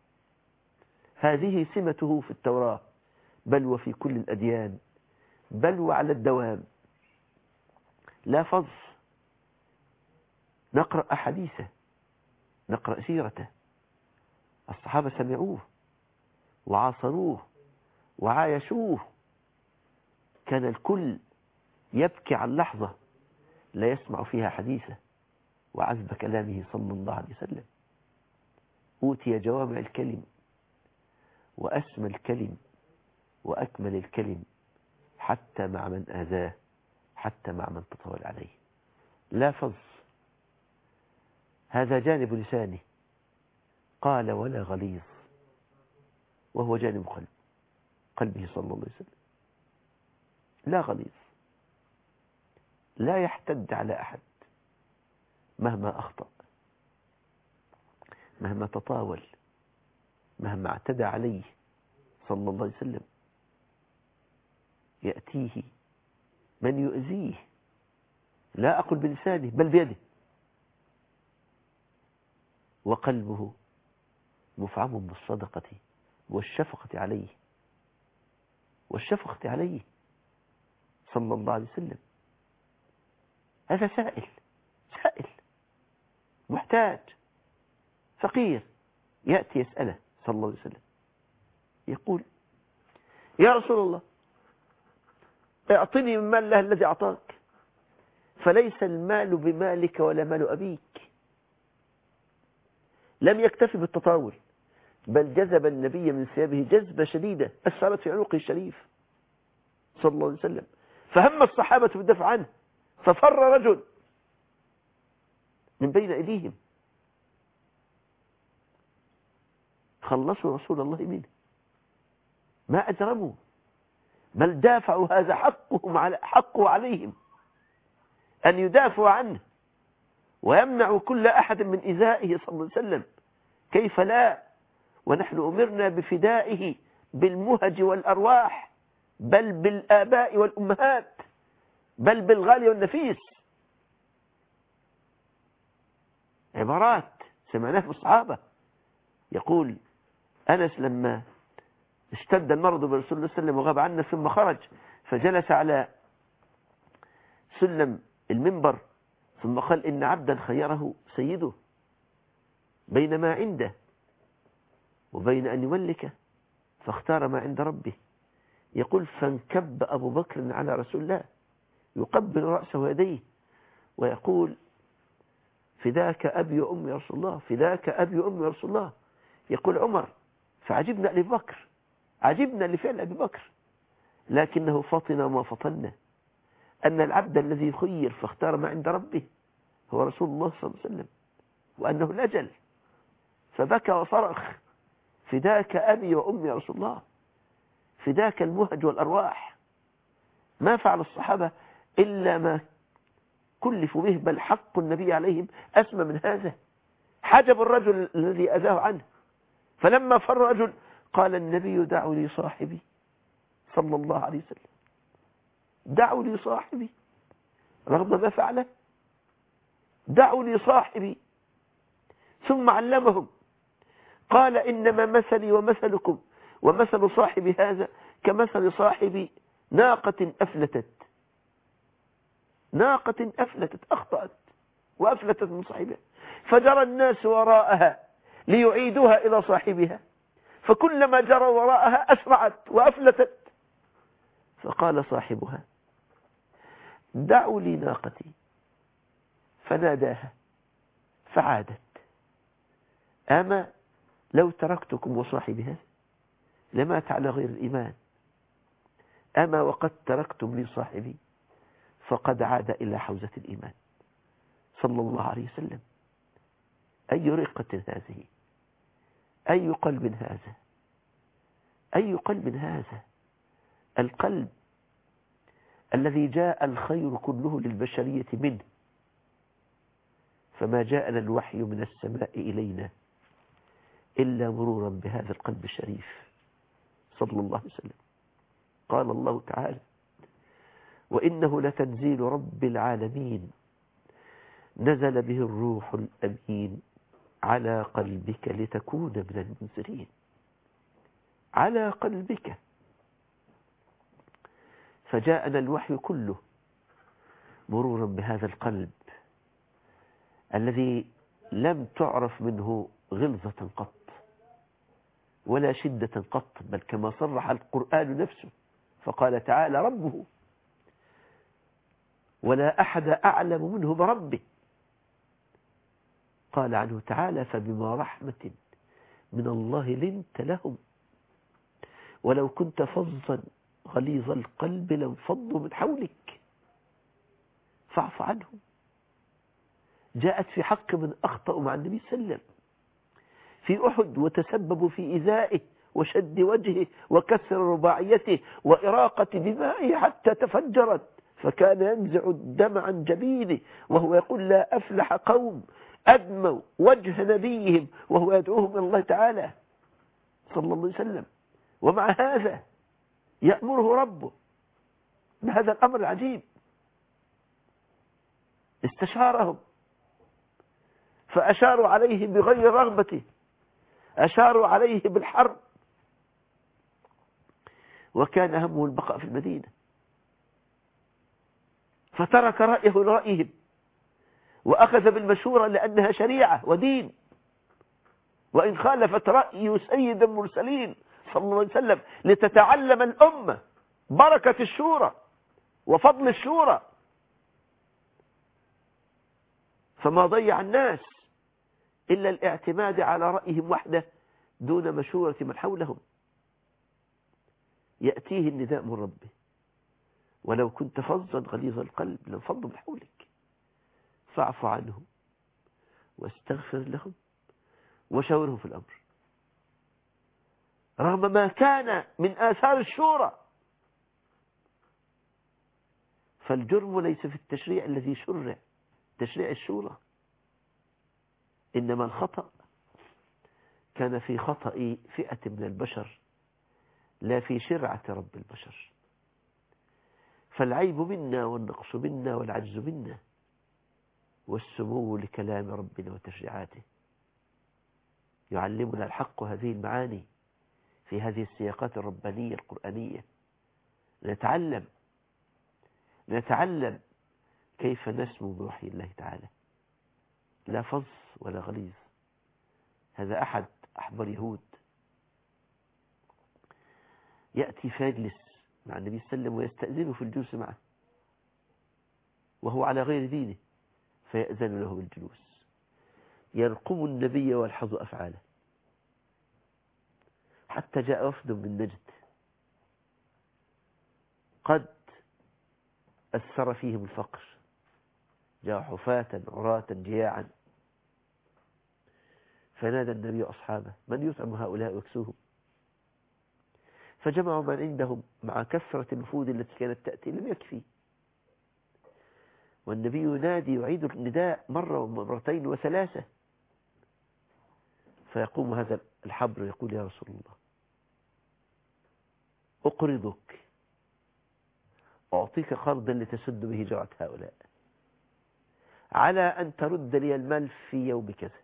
هذه سمته في التوراة، بل وفي كل الأديان، بل وعلى الدوام. لا فظ. نقرأ أحاديثه، نقرأ سيرته. الصحابة سمعوه وعاصروه وعايشوه. كان الكل يبكي عن لحظة لا يسمع فيها حديثه وعذب كلامه صلى الله عليه وسلم. أوتي جوامع الكلم وأسمى الكلم وأكمل الكلم، حتى مع من آذاه، حتى مع من تطاول عليه. لا فظ. هذا جانب لسانه، قال ولا غليظ، وهو جانب قلبه صلى الله عليه وسلم. لا غليظ، لا يحتد على أحد مهما أخطأ، مهما تطاول، مهما اعتدى عليه صلى الله عليه وسلم. يأتيه من يؤذيه، لا أقول بلسانه بل بيده، وقلبه مفعم بالصدقة والشفقة عليه، والشفقة عليه صلى الله عليه وسلم. هذا سائل، سائل محتاج فقير، يأتي يسأله صلى الله عليه وسلم، يقول يا رسول الله اعطني من مال الله الذي أعطاك، فليس المال بمالك ولا مال أبيك. لم يكتفي بالتطاول، بل جذب النبي من ثيابه جذبة شديدة أثرت في عنقه الشريف صلى الله عليه وسلم، فهم الصحابة بالدفع عنه، ففر رجل من بين أيديهم، خلصوا رسول الله منه، ما أجرموا، بل دافعوا. هذا حقه عليهم أن يدافعوا عنه ويمنعوا كل أحد من إيذائه صلى الله عليه وسلم. كيف لا، ونحن أمرنا بفدائه بالمهج والأرواح، بل بالآباء والأمهات، بل بالغالي والنفيس. عبارات سمعناها في الصحابة. يقول أنس لما اشتد المرض برسول الله صلى الله عليه وسلم وغاب عنا، ثم خرج فجلس على سلم المنبر، ثم قال إن عبدا خيره سيده بين ما عنده وبين أن يملكه، فاختار ما عند ربه. يقول فانكب أبو بكر على رسول الله يقبل رأسه ويديه ويقول فداك أبي وأمي يا رسول الله، فداك أبي وأمي يا رسول الله. يقول عمر فعجبنا لأبي بكر، عجبنا لفعل أبي بكر، لكنه فطن ما فطنا، أن العبد الذي خير فاختار ما عند ربه هو رسول الله صلى الله عليه وسلم، وأنه الأجل. فبكى وصرخ فداك أبي وأمي يا رسول الله، فداك المهج والأرواح. ما فعل الصحابة إلا ما كلفوا به، بل حق النبي عليهم أسمى من هذا. حجب الرجل الذي أذاه عنه، فلما فر رجل قال النبي دعوا لي صاحبي صلى الله عليه وسلم، دعوا لي صاحبي رغم ما فعله، دعوا لي صاحبي. ثم علمهم قال إنما مثلي ومثلكم ومثل صاحبي هذا كمثل صاحبي ناقة أفلتت، ناقة أفلتت، أخطأت وأفلتت من صاحبها، فجرى الناس وراءها ليعيدوها إلى صاحبها، فكلما جرى وراءها أسرعت وأفلتت، فقال صاحبها دعوا لي ناقتي، فناداها فعادت. أما لو تركتكم وصاحبي هذا لمات على غير الإيمان، أما وقد تركتم لي صاحبي فقد عاد إلى حوزة الإيمان صلى الله عليه وسلم. أي رقة هذه، أي قلب هذا، أي قلب هذا، القلب الذي جاء الخير كله للبشرية منه، فما جاءنا الوحي من السماء إلينا إلا مرورا بهذا القلب الشريف صلى الله عليه وسلم. قال الله تعالى: وإنه لتنزيل رب العالمين نزل به الروح الأمين على قلبك لتكون من المنذرين. على قلبك. فجاءنا الوحي كله مرورا بهذا القلب الذي لم تعرف منه غلظة قط ولا شدة قط، بل كما صرح القرآن نفسه فقال تعالى ربه: ولا أحد أعلم منه بربه. قال عنه تعالى: فبما رحمة من الله لنت لهم ولو كنت فظا غليظ القلب لانفضوا من حولك فاعف عنهم. جاءت في حق من أخطأ مع النبي صلى الله عليه وسلم في أحد وتسببوا في إيذائه وشد وجهه وكسر رباعيته وإراقة دمائه حتى تفجرت، فكان ينزع الدم عن جبينه وهو يقول: لا أفلح قوم أدموا وجه نبيهم، وهو يدعوهم إلى الله تعالى صلى الله عليه وسلم. ومع هذا يأمره ربه بهذا الأمر العجيب. استشارهم فأشاروا عليه بغير رغبته، أشاروا عليه بالحرب، وكان همه البقاء في المدينة، فترك رأيه لرأيهم وأخذ بالمشورة لأنها شريعة ودين، وإن خالفت رأي سيد المرسلين صلى الله عليه وسلم لتتعلم الأمة بركة الشورى وفضل الشورى. فما ضيع الناس إلا الاعتماد على رأيهم وحده دون مشورة من حولهم. يأتيه النداء من ربه: ولو كنت فظا غليظ القلب لانفضوا من حولك فاعف عنهم واستغفر لهم وشاورهم في الأمر. رغم ما كان من آثار الشورى، فالجرم ليس في التشريع الذي شرع، تشريع الشورى، إنما الخطأ كان في خطأ فئة من البشر لا في شرعة رب البشر. فالعيب منا والنقص منا والعجز منا، والسمو لكلام ربنا وتشريعاته. يعلمنا الحق هذه المعاني في هذه السياقات الربانية القرآنية. نتعلم كيف نسمو بوحي الله تعالى، لا فظ ولا غليظ. هذا أحد أحبار يهود يأتي فيجلس مع النبي صلى الله عليه وسلم ويستأذنه في الجلوس معه وهو على غير دينه، فيأذن له بالجلوس. يرقم النبي ويلحظ أفعاله، حتى جاء وفد من نجد قد أثر فيهم الفقر، جاء حفاة عراة جياعا، فنادى النبي أصحابه: من يطعم هؤلاء ويكسوهم؟ فجمعوا من عندهم مع كثرة الوفود التي كانت تأتي لم يكفي، والنبي ينادي يعيد النداء مرة ومرتين وثلاثة، فيقوم هذا الحبر يقول: يا رسول الله، أقرضك، أعطيك قرضا لتسد به جوعة هؤلاء، على أن ترد لي المال في يوم كذا.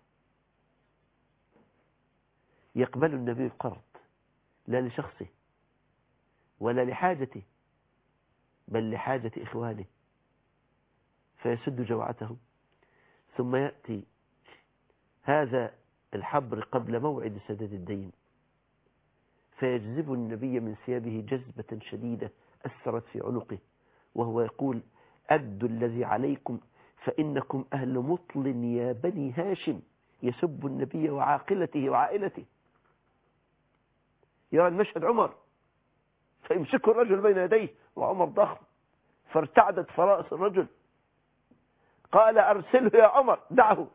يقبل النبي القرض لا لشخصه ولا لحاجته، بل لحاجة إخوانه، فيسد جوعتهم. ثم يأتي هذا الحبر قبل موعد سداد الدين، فيجذب النبي من ثيابه جذبة شديدة أثرت في عنقه، وهو يقول: أدوا الذي عليكم فإنكم أهل مطل يا بني هاشم. يسب النبي وعاقلته وعائلته. يرى المشهد عمر فيمسكه الرجل بين يديه، وعمر ضخم، فارتعدت فرائص الرجل. قال: أرسله يا عمر، دعه.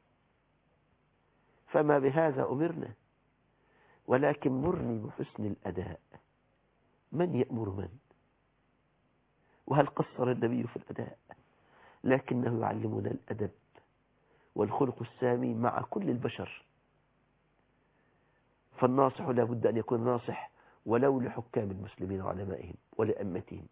فما بهذا أمرنا، ولكن مرني بحسن الأداء. من يأمر من؟ وهل قصر النبي في الأداء؟ لكنه يعلمنا الأدب والخلق السامي مع كل البشر. فالناصح لا بد أن يكون ناصح ولو لحكام المسلمين وعلمائهم ولأمتهم.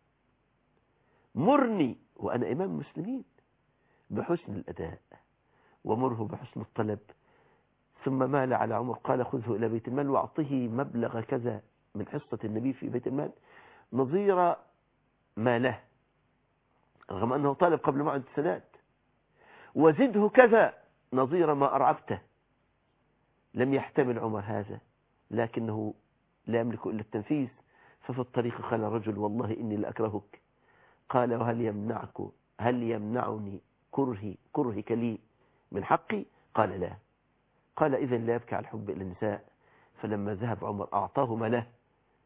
مرني وأنا إمام المسلمين بحسن الأداء، ومره بحسن الطلب. ثم مال على عمر قال خذه إلى بيت المال واعطه مبلغ كذا من حصة النبي في بيت المال نظير ما له، رغم أنه طالب قبل موعد السداد، وزده كذا نظير ما أرعبته. لم يحتمل عمر هذا، لكنه لا يملك إلا التنفيذ. ففي الطريق قال الرجل والله إني لأكرهك. قال هل يمنعني كرهك لي من حقي؟ قال لا. قال إذن لا يبكي على الحب إلى النساء. فلما ذهب عمر أعطاه ما له،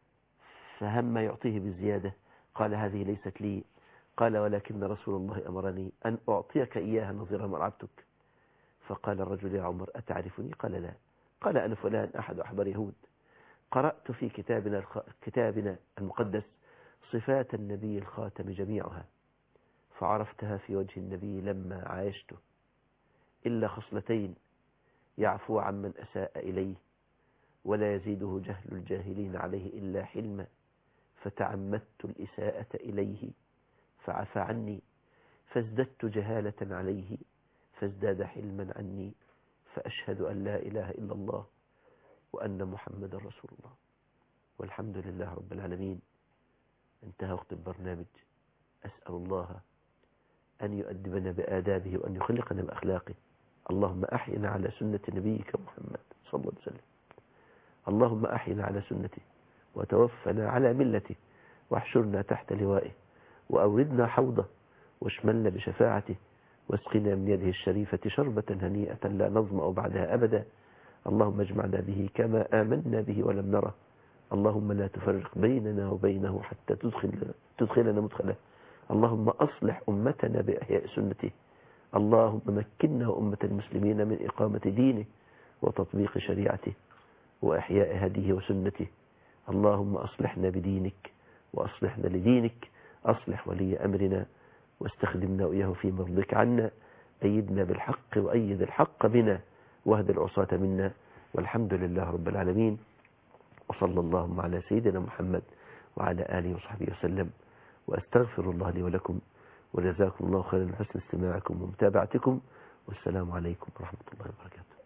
فهم يعطيه بالزيادة. قال هذه ليست لي. قال ولكن رسول الله أمرني أن أعطيك إياها نظير ما أرعبتك. فقال الرجل يا عمر أتعرفني؟ قال لا. قال أنا فلان أحد أحبار يهود، قرأت في كتابنا المقدس صفات النبي الخاتم جميعها، فعرفتها في وجه النبي لما عايشته، إلا خصلتين: يعفو عمن أساء إليه، ولا يزيده جهل الجاهلين عليه إلا حلما، فتعمدت الإساءة إليه فعفى عني، فازددت جهالة عليه فازداد حلما عني، فأشهد أن لا إله إلا الله وأن محمد رسول الله. والحمد لله رب العالمين. انتهى وقت البرنامج. أسأل الله أن يؤدبنا بآدابه وأن يخلقنا بأخلاقه. اللهم أحينا على سنة نبيك محمد صلى الله عليه وسلم. اللهم أحينا على سنته وتوفنا على ملته، واحشرنا تحت لوائه، وأوردنا حوضه، واشملنا بشفاعته، واسقنا من يده الشريفة شربة هنيئة لا نظمأ بعدها أبدا. اللهم اجمعنا به كما آمنا به ولم نره. اللهم لا تفرق بيننا وبينه حتى تدخلنا مدخله. اللهم أصلح أمتنا بإحياء سنته. اللهم مكننا وأمة المسلمين من إقامة دينه وتطبيق شريعته وإحياء هديه وسنته. اللهم أصلحنا بدينك وأصلحنا لدينك. أصلح ولي أمرنا واستخدمنا وإياه في مرضك عنا. أيدنا بالحق وأيد الحق بنا، واهد العصاة منا. والحمد لله رب العالمين. وصلى اللهم على سيدنا محمد وعلى آله وصحبه وسلم. وأستغفر الله لي ولكم، وجزاكم الله خيرا لحسن استماعكم ومتابعتكم. والسلام عليكم ورحمة الله وبركاته.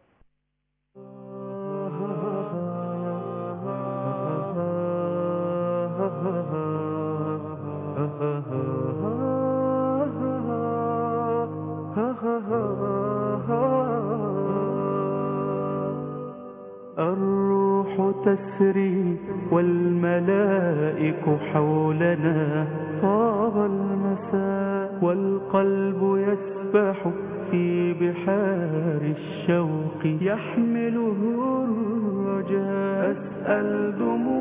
الروح تسري والملائك حولنا، طاب المساء والقلب يسبح في بحار الشوق، يحمله الرجاء. أسأل دموع